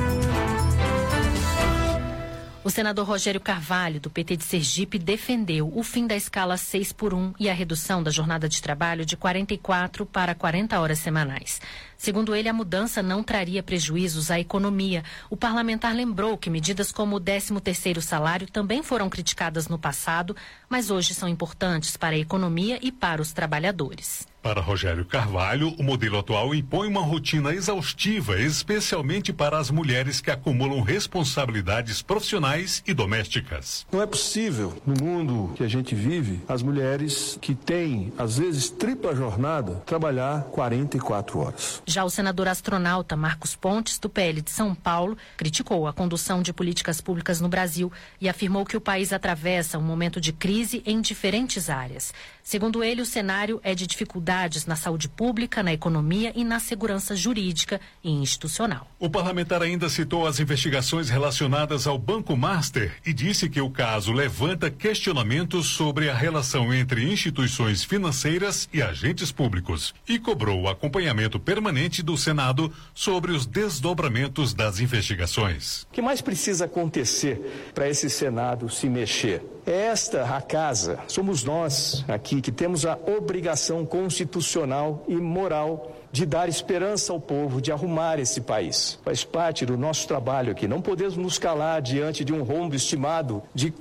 O senador Rogério Carvalho, do PT de Sergipe, defendeu o fim da escala 6x1 e a redução da jornada de trabalho de 44 para 40 horas semanais. Segundo ele, a mudança não traria prejuízos à economia. O parlamentar lembrou que medidas como o 13º salário também foram criticadas no passado, mas hoje são importantes para a economia e para os trabalhadores. Para Rogério Carvalho, o modelo atual impõe uma rotina exaustiva, especialmente para as mulheres que acumulam responsabilidades profissionais e domésticas. Não é possível, no mundo que a gente vive, as mulheres que têm, às vezes, tripla jornada, trabalhar 44 horas. Já o senador astronauta Marcos Pontes, do PL de São Paulo, criticou a condução de políticas públicas no Brasil e afirmou que o país atravessa um momento de crise em diferentes áreas. Segundo ele, o cenário é de dificuldades na saúde pública, na economia e na segurança jurídica e institucional. O parlamentar ainda citou as investigações relacionadas ao Banco Master e disse que o caso levanta questionamentos sobre a relação entre instituições financeiras e agentes públicos e cobrou o acompanhamento permanente do Senado sobre os desdobramentos das investigações. O que mais precisa acontecer para esse Senado se mexer? É esta a casa, somos nós aqui que temos a obrigação constitucional e moral de dar esperança ao povo, de arrumar esse país. Faz parte do nosso trabalho aqui. Não podemos nos calar diante de um rombo estimado de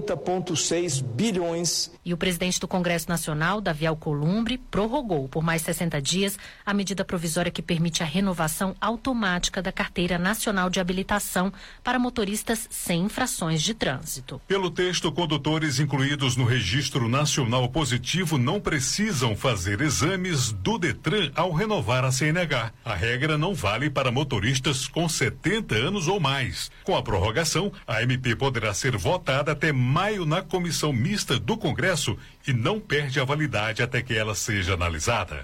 40,6 bilhões. E o presidente do Congresso Nacional, Davi Alcolumbre, prorrogou por mais 60 dias a medida provisória que permite a renovação automática da Carteira Nacional de Habilitação para motoristas sem infrações de trânsito. Pelo texto, condutores incluídos no Registro Nacional Positivo não precisam fazer exames do Detran ao renovar a CNH. A regra não vale para motoristas com 70 anos ou mais. Com a prorrogação, a MP poderá ser votada até maio na comissão mista do Congresso e não perde a validade até que ela seja analisada.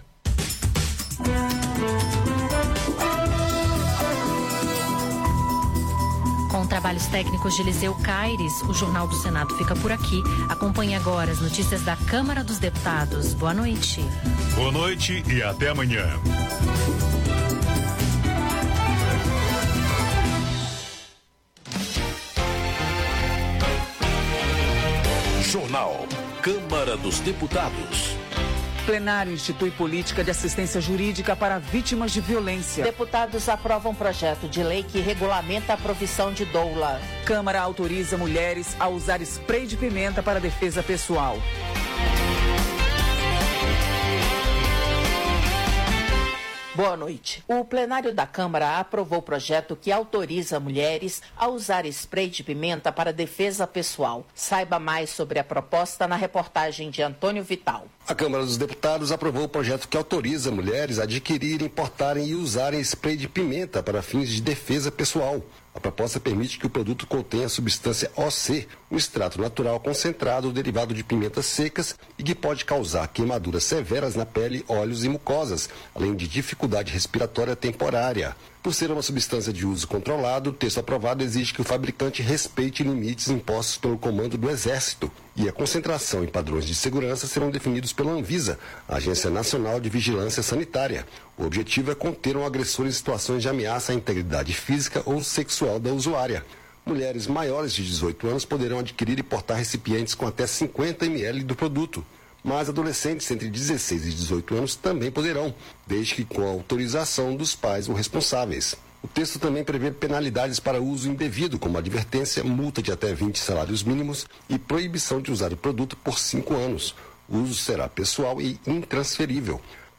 Com trabalhos técnicos de Eliseu Caires, o Jornal do Senado fica por aqui. Acompanhe agora as notícias da Câmara dos Deputados. Boa noite. Boa noite e até amanhã. Jornal Câmara dos Deputados. Plenário institui política de assistência jurídica para vítimas de violência. Deputados aprovam projeto de lei que regulamenta a profissão de doula. Câmara autoriza mulheres a usar spray de pimenta para defesa pessoal. Boa noite. O plenário da Câmara aprovou o projeto que autoriza mulheres a usar spray de pimenta para defesa pessoal. Saiba mais sobre a proposta na reportagem de Antônio Vital. A Câmara dos Deputados aprovou o projeto que autoriza mulheres a adquirirem, importarem e usarem spray de pimenta para fins de defesa pessoal. A proposta permite que o produto contenha a substância OC, um extrato natural concentrado derivado de pimentas secas e que pode causar queimaduras severas na pele, olhos e mucosas, além de dificuldade respiratória temporária. Por ser uma substância de uso controlado, o texto aprovado exige que o fabricante respeite limites impostos pelo Comando do Exército e a concentração e padrões de segurança serão definidos pela Anvisa, a Agência Nacional de Vigilância Sanitária. O objetivo é conter um agressor em situações de ameaça à integridade física ou sexual da usuária. Mulheres maiores de 18 anos poderão adquirir e portar recipientes com até 50 ml do produto. Mas adolescentes entre 16 e 18 anos também poderão, desde que com a autorização dos pais ou responsáveis. O texto também prevê penalidades para uso indevido, como advertência, multa de até 20 salários mínimos e proibição de usar o produto por 5 anos. O uso será pessoal e intransferível.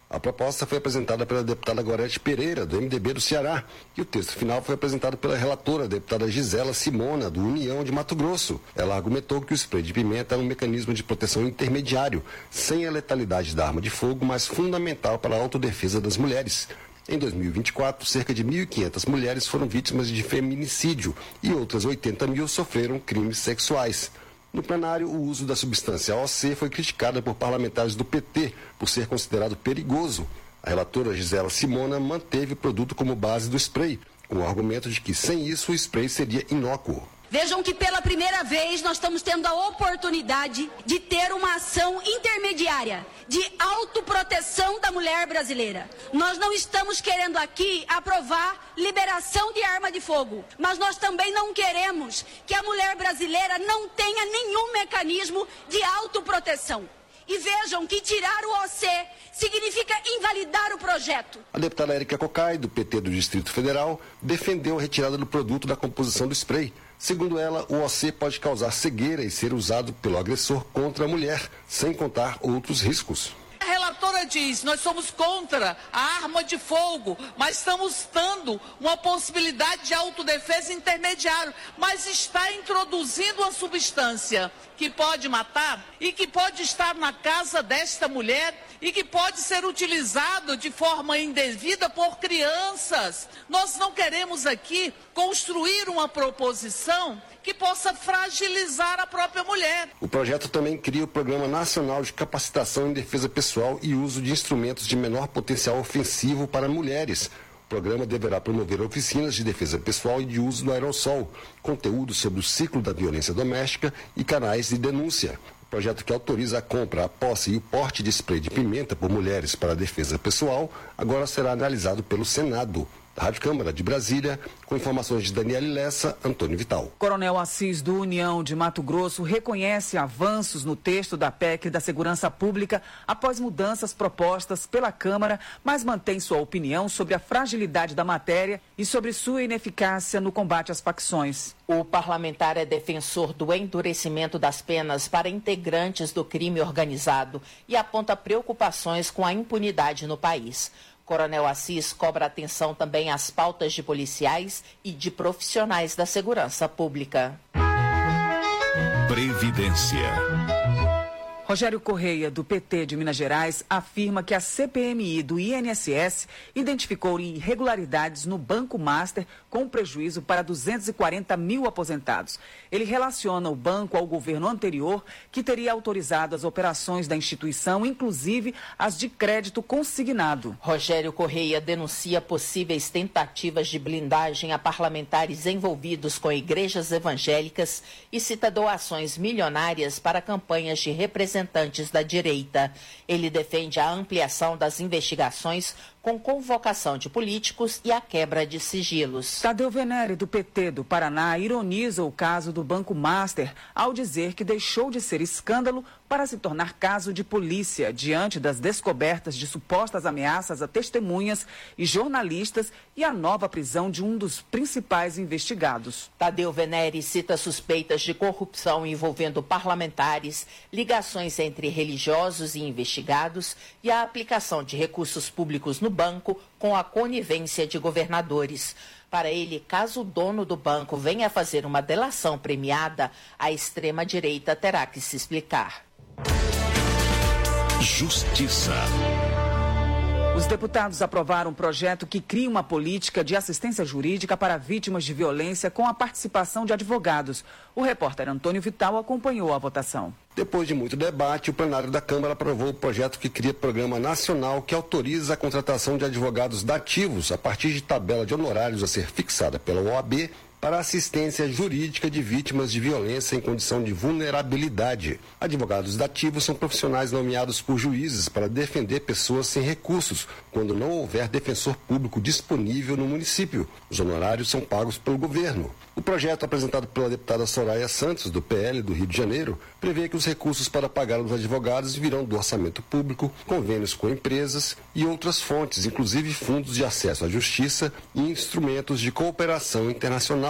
A proposta foi apresentada pela deputada Gorete Pereira, do MDB do Ceará, e o texto final foi apresentado pela relatora, a deputada Gisela Simona, do União de Mato Grosso. Ela argumentou que o spray de pimenta é um mecanismo de proteção intermediário, sem a letalidade da arma de fogo, mas fundamental para a autodefesa das mulheres. Em 2024, cerca de 1.500 mulheres foram vítimas de feminicídio e outras 80 mil sofreram crimes sexuais. No plenário, o uso da substância OC foi criticado por parlamentares do PT por ser considerado perigoso. A relatora Gisela Simona manteve o produto como base do spray, com o argumento de que sem isso o spray seria inócuo. Vejam que pela primeira vez nós estamos tendo a oportunidade de ter uma ação intermediária de autoproteção da mulher brasileira. Nós não estamos querendo aqui aprovar liberação de arma de fogo, mas nós também não queremos que a mulher brasileira não tenha nenhum mecanismo de autoproteção. E vejam que tirar o OC significa invalidar o projeto. A deputada Érica Cocai, do PT do Distrito Federal, defendeu a retirada do produto da composição do spray. Segundo ela, o OC pode causar cegueira e ser usado pelo agressor contra a mulher, sem contar outros riscos. A relatora diz, nós somos contra a arma de fogo, mas estamos dando uma possibilidade de autodefesa intermediária, mas está introduzindo uma substância que pode matar e que pode estar na casa desta mulher e que pode ser utilizado de forma indevida por crianças. Nós não queremos aqui construir uma proposição que possa fragilizar a própria mulher. O projeto também cria o Programa Nacional de Capacitação em Defesa Pessoal e Uso de Instrumentos de Menor Potencial Ofensivo para Mulheres. O programa deverá promover oficinas de defesa pessoal e de uso do aerossol, conteúdo sobre o ciclo da violência doméstica e canais de denúncia. O projeto que autoriza a compra, a posse e o porte de spray de pimenta por mulheres para a defesa pessoal agora será analisado pelo Senado. Da Rádio Câmara de Brasília, com informações de Daniele Lessa, Antônio Vital. Coronel Assis, do União de Mato Grosso, reconhece avanços no texto da PEC da Segurança Pública após mudanças propostas pela Câmara, mas mantém sua opinião sobre a fragilidade da matéria e sobre sua ineficácia no combate às facções. O parlamentar é defensor do endurecimento das penas para integrantes do crime organizado e aponta preocupações com a impunidade no país. Coronel Assis cobra atenção também às pautas de policiais e de profissionais da segurança pública. Previdência. Rogério Correia, do PT de Minas Gerais, afirma que a CPMI do INSS identificou irregularidades no Banco Master com prejuízo para 240 mil aposentados. Ele relaciona o banco ao governo anterior, que teria autorizado as operações da instituição, inclusive as de crédito consignado. Rogério Correia denuncia possíveis tentativas de blindagem a parlamentares envolvidos com igrejas evangélicas e cita doações milionárias para campanhas de representação da direita. Ele defende a ampliação das investigações com convocação de políticos e a quebra de sigilos. Tadeu Venere, do PT do Paraná, ironiza o caso do Banco Master ao dizer que deixou de ser escândalo para se tornar caso de polícia, diante das descobertas de supostas ameaças a testemunhas e jornalistas e a nova prisão de um dos principais investigados. Tadeu Venere cita suspeitas de corrupção envolvendo parlamentares, ligações entre religiosos e investigados e a aplicação de recursos públicos no banco com a conivência de governadores. Para ele, caso o dono do banco venha fazer uma delação premiada, a extrema-direita terá que se explicar. Justiça. Os deputados aprovaram um projeto que cria uma política de assistência jurídica para vítimas de violência com a participação de advogados. O repórter Antônio Vital acompanhou a votação. Depois de muito debate, o plenário da Câmara aprovou o projeto que cria programa nacional que autoriza a contratação de advogados dativos a partir de tabela de honorários a ser fixada pela OAB para assistência jurídica de vítimas de violência em condição de vulnerabilidade. Advogados dativos são profissionais nomeados por juízes para defender pessoas sem recursos, quando não houver defensor público disponível no município. Os honorários são pagos pelo governo. O projeto, apresentado pela deputada Soraya Santos, do PL do Rio de Janeiro, prevê que os recursos para pagar os advogados virão do orçamento público, convênios com empresas e outras fontes, inclusive fundos de acesso à justiça e instrumentos de cooperação internacional.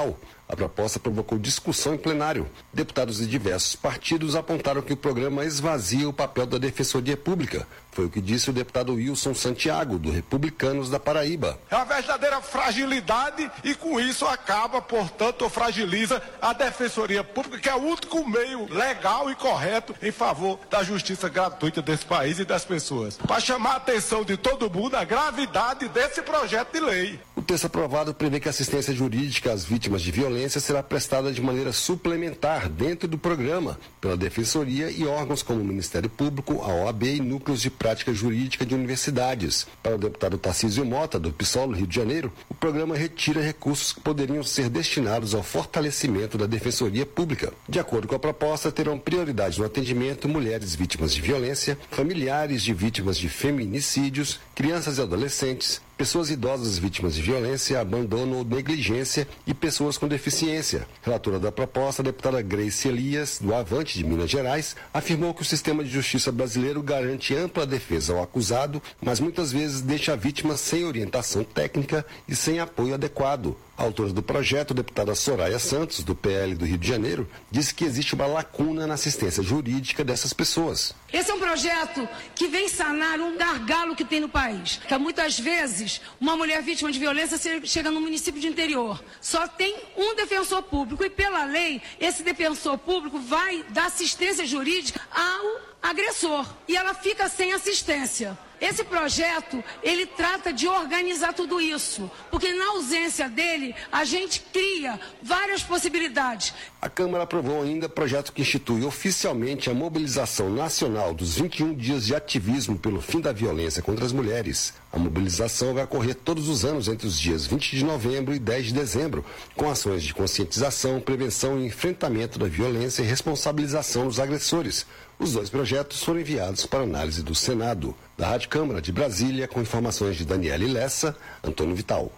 A proposta provocou discussão em plenário. Deputados de diversos partidos apontaram que o programa esvazia o papel da Defensoria Pública. Foi o que disse o deputado Wilson Santiago, do Republicanos da Paraíba. É uma verdadeira fragilidade e com isso acaba, portanto, fragiliza a Defensoria Pública, que é o único meio legal e correto em favor da justiça gratuita desse país e das pessoas. Para chamar a atenção de todo mundo a gravidade desse projeto de lei. O texto aprovado prevê que a assistência jurídica às vítimas de violência será prestada de maneira suplementar dentro do programa pela Defensoria e órgãos como o Ministério Público, a OAB e núcleos de prática jurídica de universidades. Para o deputado Tarcísio Mota, do PSOL, Rio de Janeiro, o programa retira recursos que poderiam ser destinados ao fortalecimento da Defensoria Pública. De acordo com a proposta, terão prioridade no atendimento mulheres vítimas de violência, familiares de vítimas de feminicídios, crianças e adolescentes, pessoas idosas vítimas de violência, abandono ou negligência e pessoas com deficiência. Relatora da proposta, a deputada Grace Elias, do Avante de Minas Gerais, afirmou que o sistema de justiça brasileiro garante ampla defesa ao acusado, mas muitas vezes deixa a vítima sem orientação técnica e sem apoio adequado. A autora do projeto, a deputada Soraya Santos, do PL do Rio de Janeiro, disse que existe uma lacuna na assistência jurídica dessas pessoas. Esse é um projeto que vem sanar um gargalo que tem no país. Que muitas vezes, uma mulher vítima de violência chega no município de interior. Só tem um defensor público e, pela lei, esse defensor público vai dar assistência jurídica ao agressor. E ela fica sem assistência. Esse projeto, ele trata de organizar tudo isso, porque na ausência dele, a gente cria várias possibilidades. A Câmara aprovou ainda projeto que institui oficialmente a mobilização nacional dos 21 dias de ativismo pelo fim da violência contra as mulheres. A mobilização vai ocorrer todos os anos entre os dias 20 de novembro e 10 de dezembro, com ações de conscientização, prevenção e enfrentamento da violência e responsabilização dos agressores. Os dois projetos foram enviados para análise do Senado. Da Rádio Câmara de Brasília, com informações de Daniele Lessa, Antônio Vital.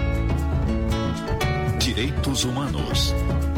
Direitos Humanos.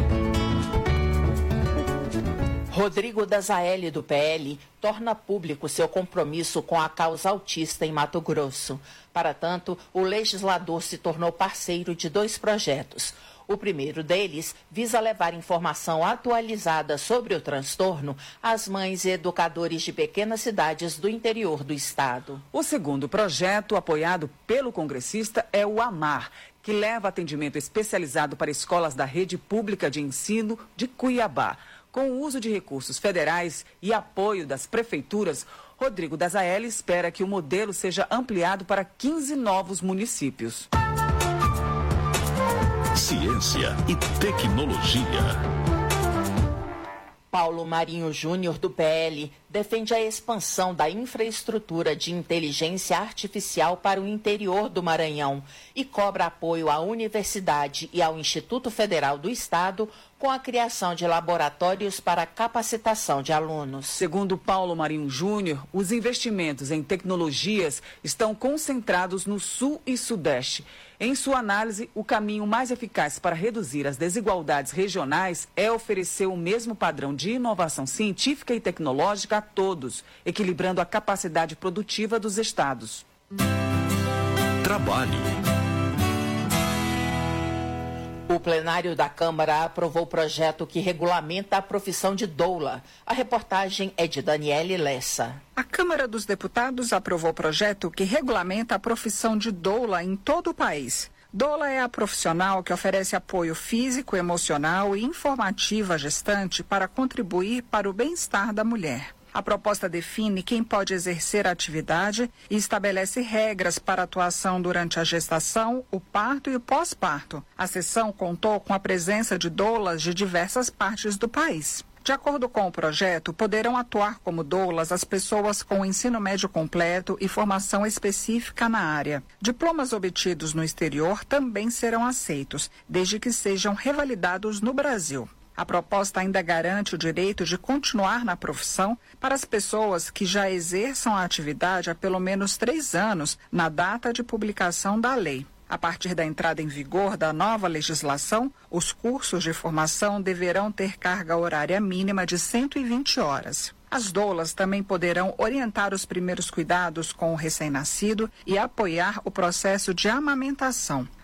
Rodrigo Dazaeli, do PL, torna público seu compromisso com a causa autista em Mato Grosso. Para tanto, o legislador se tornou parceiro de 2 projetos. O primeiro deles visa levar informação atualizada sobre o transtorno às mães e educadores de pequenas cidades do interior do estado. O segundo projeto, apoiado pelo congressista, é o AMAR, que leva atendimento especializado para escolas da rede pública de ensino de Cuiabá. Com o uso de recursos federais e apoio das prefeituras, Rodrigo Dazaeli espera que o modelo seja ampliado para 15 novos municípios. Ciência e tecnologia. Paulo Marinho Júnior, do PL, defende a expansão da infraestrutura de inteligência artificial para o interior do Maranhão e cobra apoio à Universidade e ao Instituto Federal do Estado com a criação de laboratórios para capacitação de alunos. Segundo Paulo Marinho Júnior, os investimentos em tecnologias estão concentrados no Sul e Sudeste. Em sua análise, o caminho mais eficaz para reduzir as desigualdades regionais é oferecer o mesmo padrão de inovação científica e tecnológica a todos, equilibrando a capacidade produtiva dos estados. Trabalho. O plenário da Câmara aprovou o projeto que regulamenta a profissão de doula. A reportagem é de Daniele Lessa. A Câmara dos Deputados aprovou o projeto que regulamenta a profissão de doula em todo o país. Doula é a profissional que oferece apoio físico, emocional e informativo à gestante para contribuir para o bem-estar da mulher. A proposta define quem pode exercer a atividade e estabelece regras para a atuação durante a gestação, o parto e o pós-parto. A sessão contou com a presença de doulas de diversas partes do país. De acordo com o projeto, poderão atuar como doulas as pessoas com ensino médio completo e formação específica na área. Diplomas obtidos no exterior também serão aceitos, desde que sejam revalidados no Brasil. A proposta ainda garante o direito de continuar na profissão para as pessoas que já exerçam a atividade há pelo menos 3 anos na data de publicação da lei. A partir da entrada em vigor da nova legislação, os cursos de formação deverão ter carga horária mínima de 120 horas. As doulas também poderão orientar os primeiros cuidados com o recém-nascido e apoiar o processo de amamentação.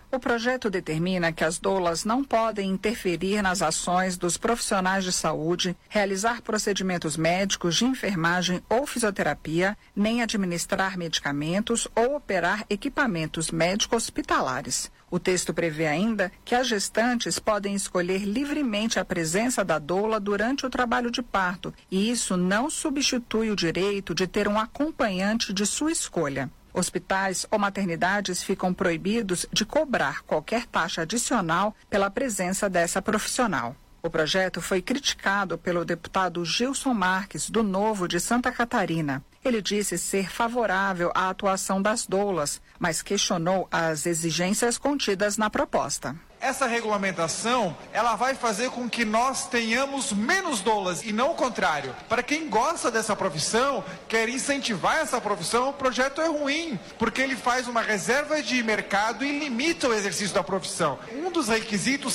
O projeto determina que as doulas não podem interferir nas ações dos profissionais de saúde, realizar procedimentos médicos de enfermagem ou fisioterapia, nem administrar medicamentos ou operar equipamentos médico-hospitalares. O texto prevê ainda que as gestantes podem escolher livremente a presença da doula durante o trabalho de parto, e isso não substitui o direito de ter um acompanhante de sua escolha. Hospitais ou maternidades ficam proibidos de cobrar qualquer taxa adicional pela presença dessa profissional. O projeto foi criticado pelo deputado Gilson Marques, do Novo de Santa Catarina. Ele disse ser favorável à atuação das doulas, mas questionou as exigências contidas na proposta. Essa regulamentação, ela vai fazer com que nós tenhamos menos doulas e não o contrário. Para quem gosta dessa profissão, quer incentivar essa profissão, o projeto é ruim, porque ele faz uma reserva de mercado e limita o exercício da profissão. Um dos requisitos,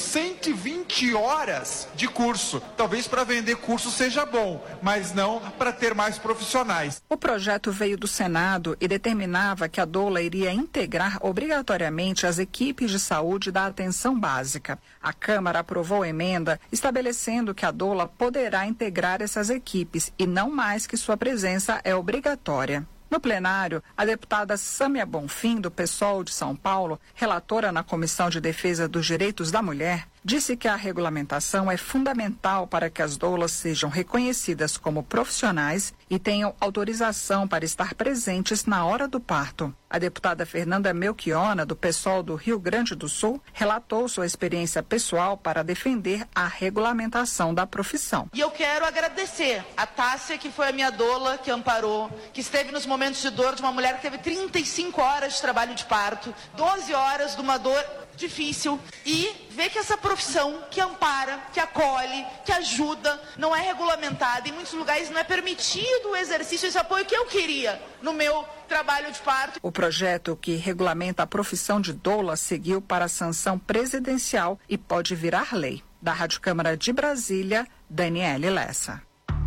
120 horas de curso. Talvez para vender curso seja bom, mas não para ter mais profissionais. O projeto veio do Senado e determinava que a doula iria integrar obrigatoriamente as equipes de saúde da atenção básica. A Câmara aprovou a emenda estabelecendo que a doula poderá integrar essas equipes e não mais que sua presença é obrigatória. No plenário, a deputada Sâmia Bonfim, do PSOL de São Paulo, relatora na Comissão de Defesa dos Direitos da Mulher, disse que a regulamentação é fundamental para que as doulas sejam reconhecidas como profissionais e tenham autorização para estar presentes na hora do parto. A deputada Fernanda Melchiona, do PSOL do Rio Grande do Sul, relatou sua experiência pessoal para defender a regulamentação da profissão. E eu quero agradecer a Tássia, que foi a minha doula, que amparou, que esteve nos momentos de dor de uma mulher que teve 35 horas de trabalho de parto, 12 horas de uma dor difícil, e ver que essa profissão que ampara, que acolhe, que ajuda, não é regulamentada. Em muitos lugares não é permitido o exercício desse apoio que eu queria no meu trabalho de parto. O projeto que regulamenta a profissão de doula seguiu para a sanção presidencial e pode virar lei. Da Rádio Câmara de Brasília, Daniele Lessa.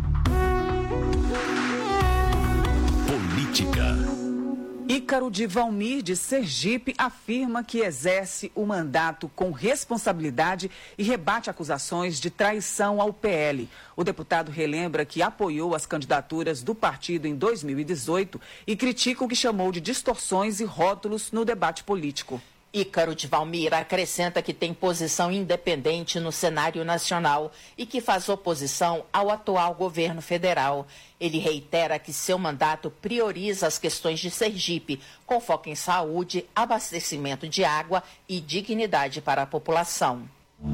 Política. Ícaro de Valmir, de Sergipe, afirma que exerce o mandato com responsabilidade e rebate acusações de traição ao PL. O deputado relembra que apoiou as candidaturas do partido em 2018 e critica o que chamou de distorções e rótulos no debate político. Ícaro de Valmir acrescenta que tem posição independente no cenário nacional e que faz oposição ao atual governo federal. Ele reitera que seu mandato prioriza as questões de Sergipe, com foco em saúde, abastecimento de água e dignidade para a população.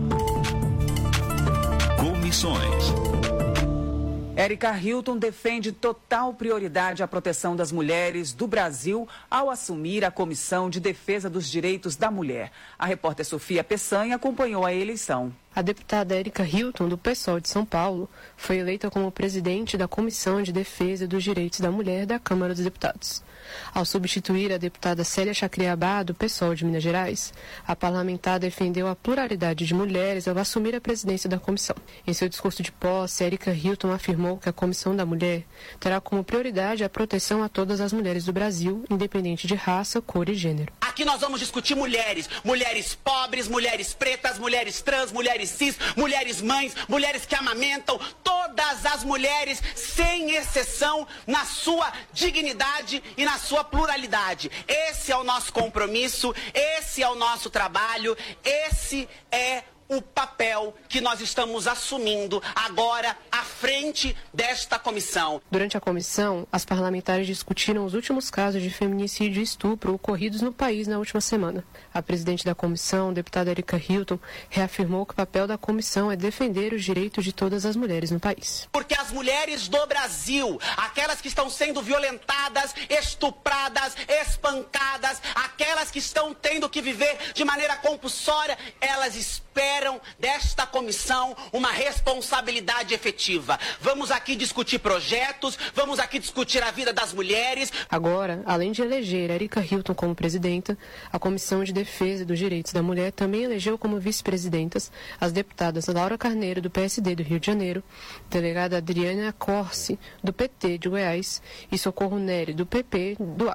Comissões. Érica Hilton defende total prioridade à proteção das mulheres do Brasil ao assumir a Comissão de Defesa dos Direitos da Mulher. A repórter Sofia Peçanha acompanhou a eleição. A deputada Érica Hilton, do PSOL de São Paulo, foi eleita como presidente da Comissão de Defesa dos Direitos da Mulher da Câmara dos Deputados. Ao substituir a deputada Célia Chacriabá, do PSOL de Minas Gerais, a parlamentar defendeu a pluralidade de mulheres ao assumir a presidência da comissão. Em seu discurso de posse, Érica Hilton afirmou que a Comissão da Mulher terá como prioridade a proteção a todas as mulheres do Brasil, independente de raça, cor e gênero. Aqui nós vamos discutir mulheres, mulheres pobres, mulheres pretas, mulheres trans, mulheres cis, mulheres mães, mulheres que amamentam, todas as mulheres, sem exceção, na sua dignidade e na sua pluralidade. Esse é o nosso compromisso, esse é o nosso trabalho, esse é o papel que nós estamos assumindo agora à frente desta comissão. Durante a comissão, as parlamentares discutiram os últimos casos de feminicídio e estupro ocorridos no país na última semana. A presidente da comissão, deputada Érica Hilton, reafirmou que o papel da comissão é defender os direitos de todas as mulheres no país. Porque as mulheres do Brasil, aquelas que estão sendo violentadas, estupradas, espancadas, aquelas que estão tendo que viver de maneira compulsória, elas esperam desta comissão uma responsabilidade efetiva. Vamos aqui discutir projetos, vamos aqui discutir a vida das mulheres. Agora, além de eleger Érica Hilton como presidenta, a Comissão de Defesa dos Direitos da Mulher também elegeu como vice-presidentas as deputadas Laura Carneiro, do PSD do Rio de Janeiro, delegada Adriana Corsi, do PT de Goiás, e Socorro Nery, do PP do Acre.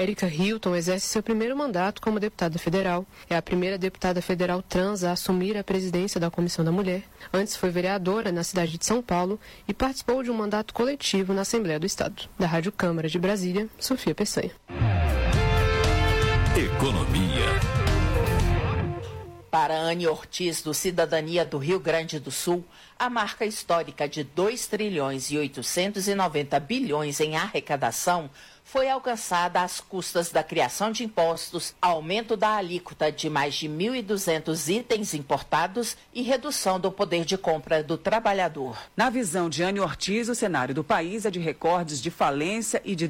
Érica Hilton exerce seu primeiro mandato como deputada federal. É a primeira deputada federal trans a assumir a presidência da Comissão da Mulher. Antes foi vereadora na cidade de São Paulo e participou de um mandato coletivo na Assembleia do Estado. Da Rádio Câmara de Brasília, Sofia Peçanha. Economia. Para Anne Ortiz, do Cidadania do Rio Grande do Sul, a marca histórica de 2 trilhões e 890 bilhões em arrecadação foi alcançada às custas da criação de impostos, aumento da alíquota de mais de 1.200 itens importados e redução do poder de compra do trabalhador. Na visão de Anne Ortiz, o cenário do país é de recordes de falência e de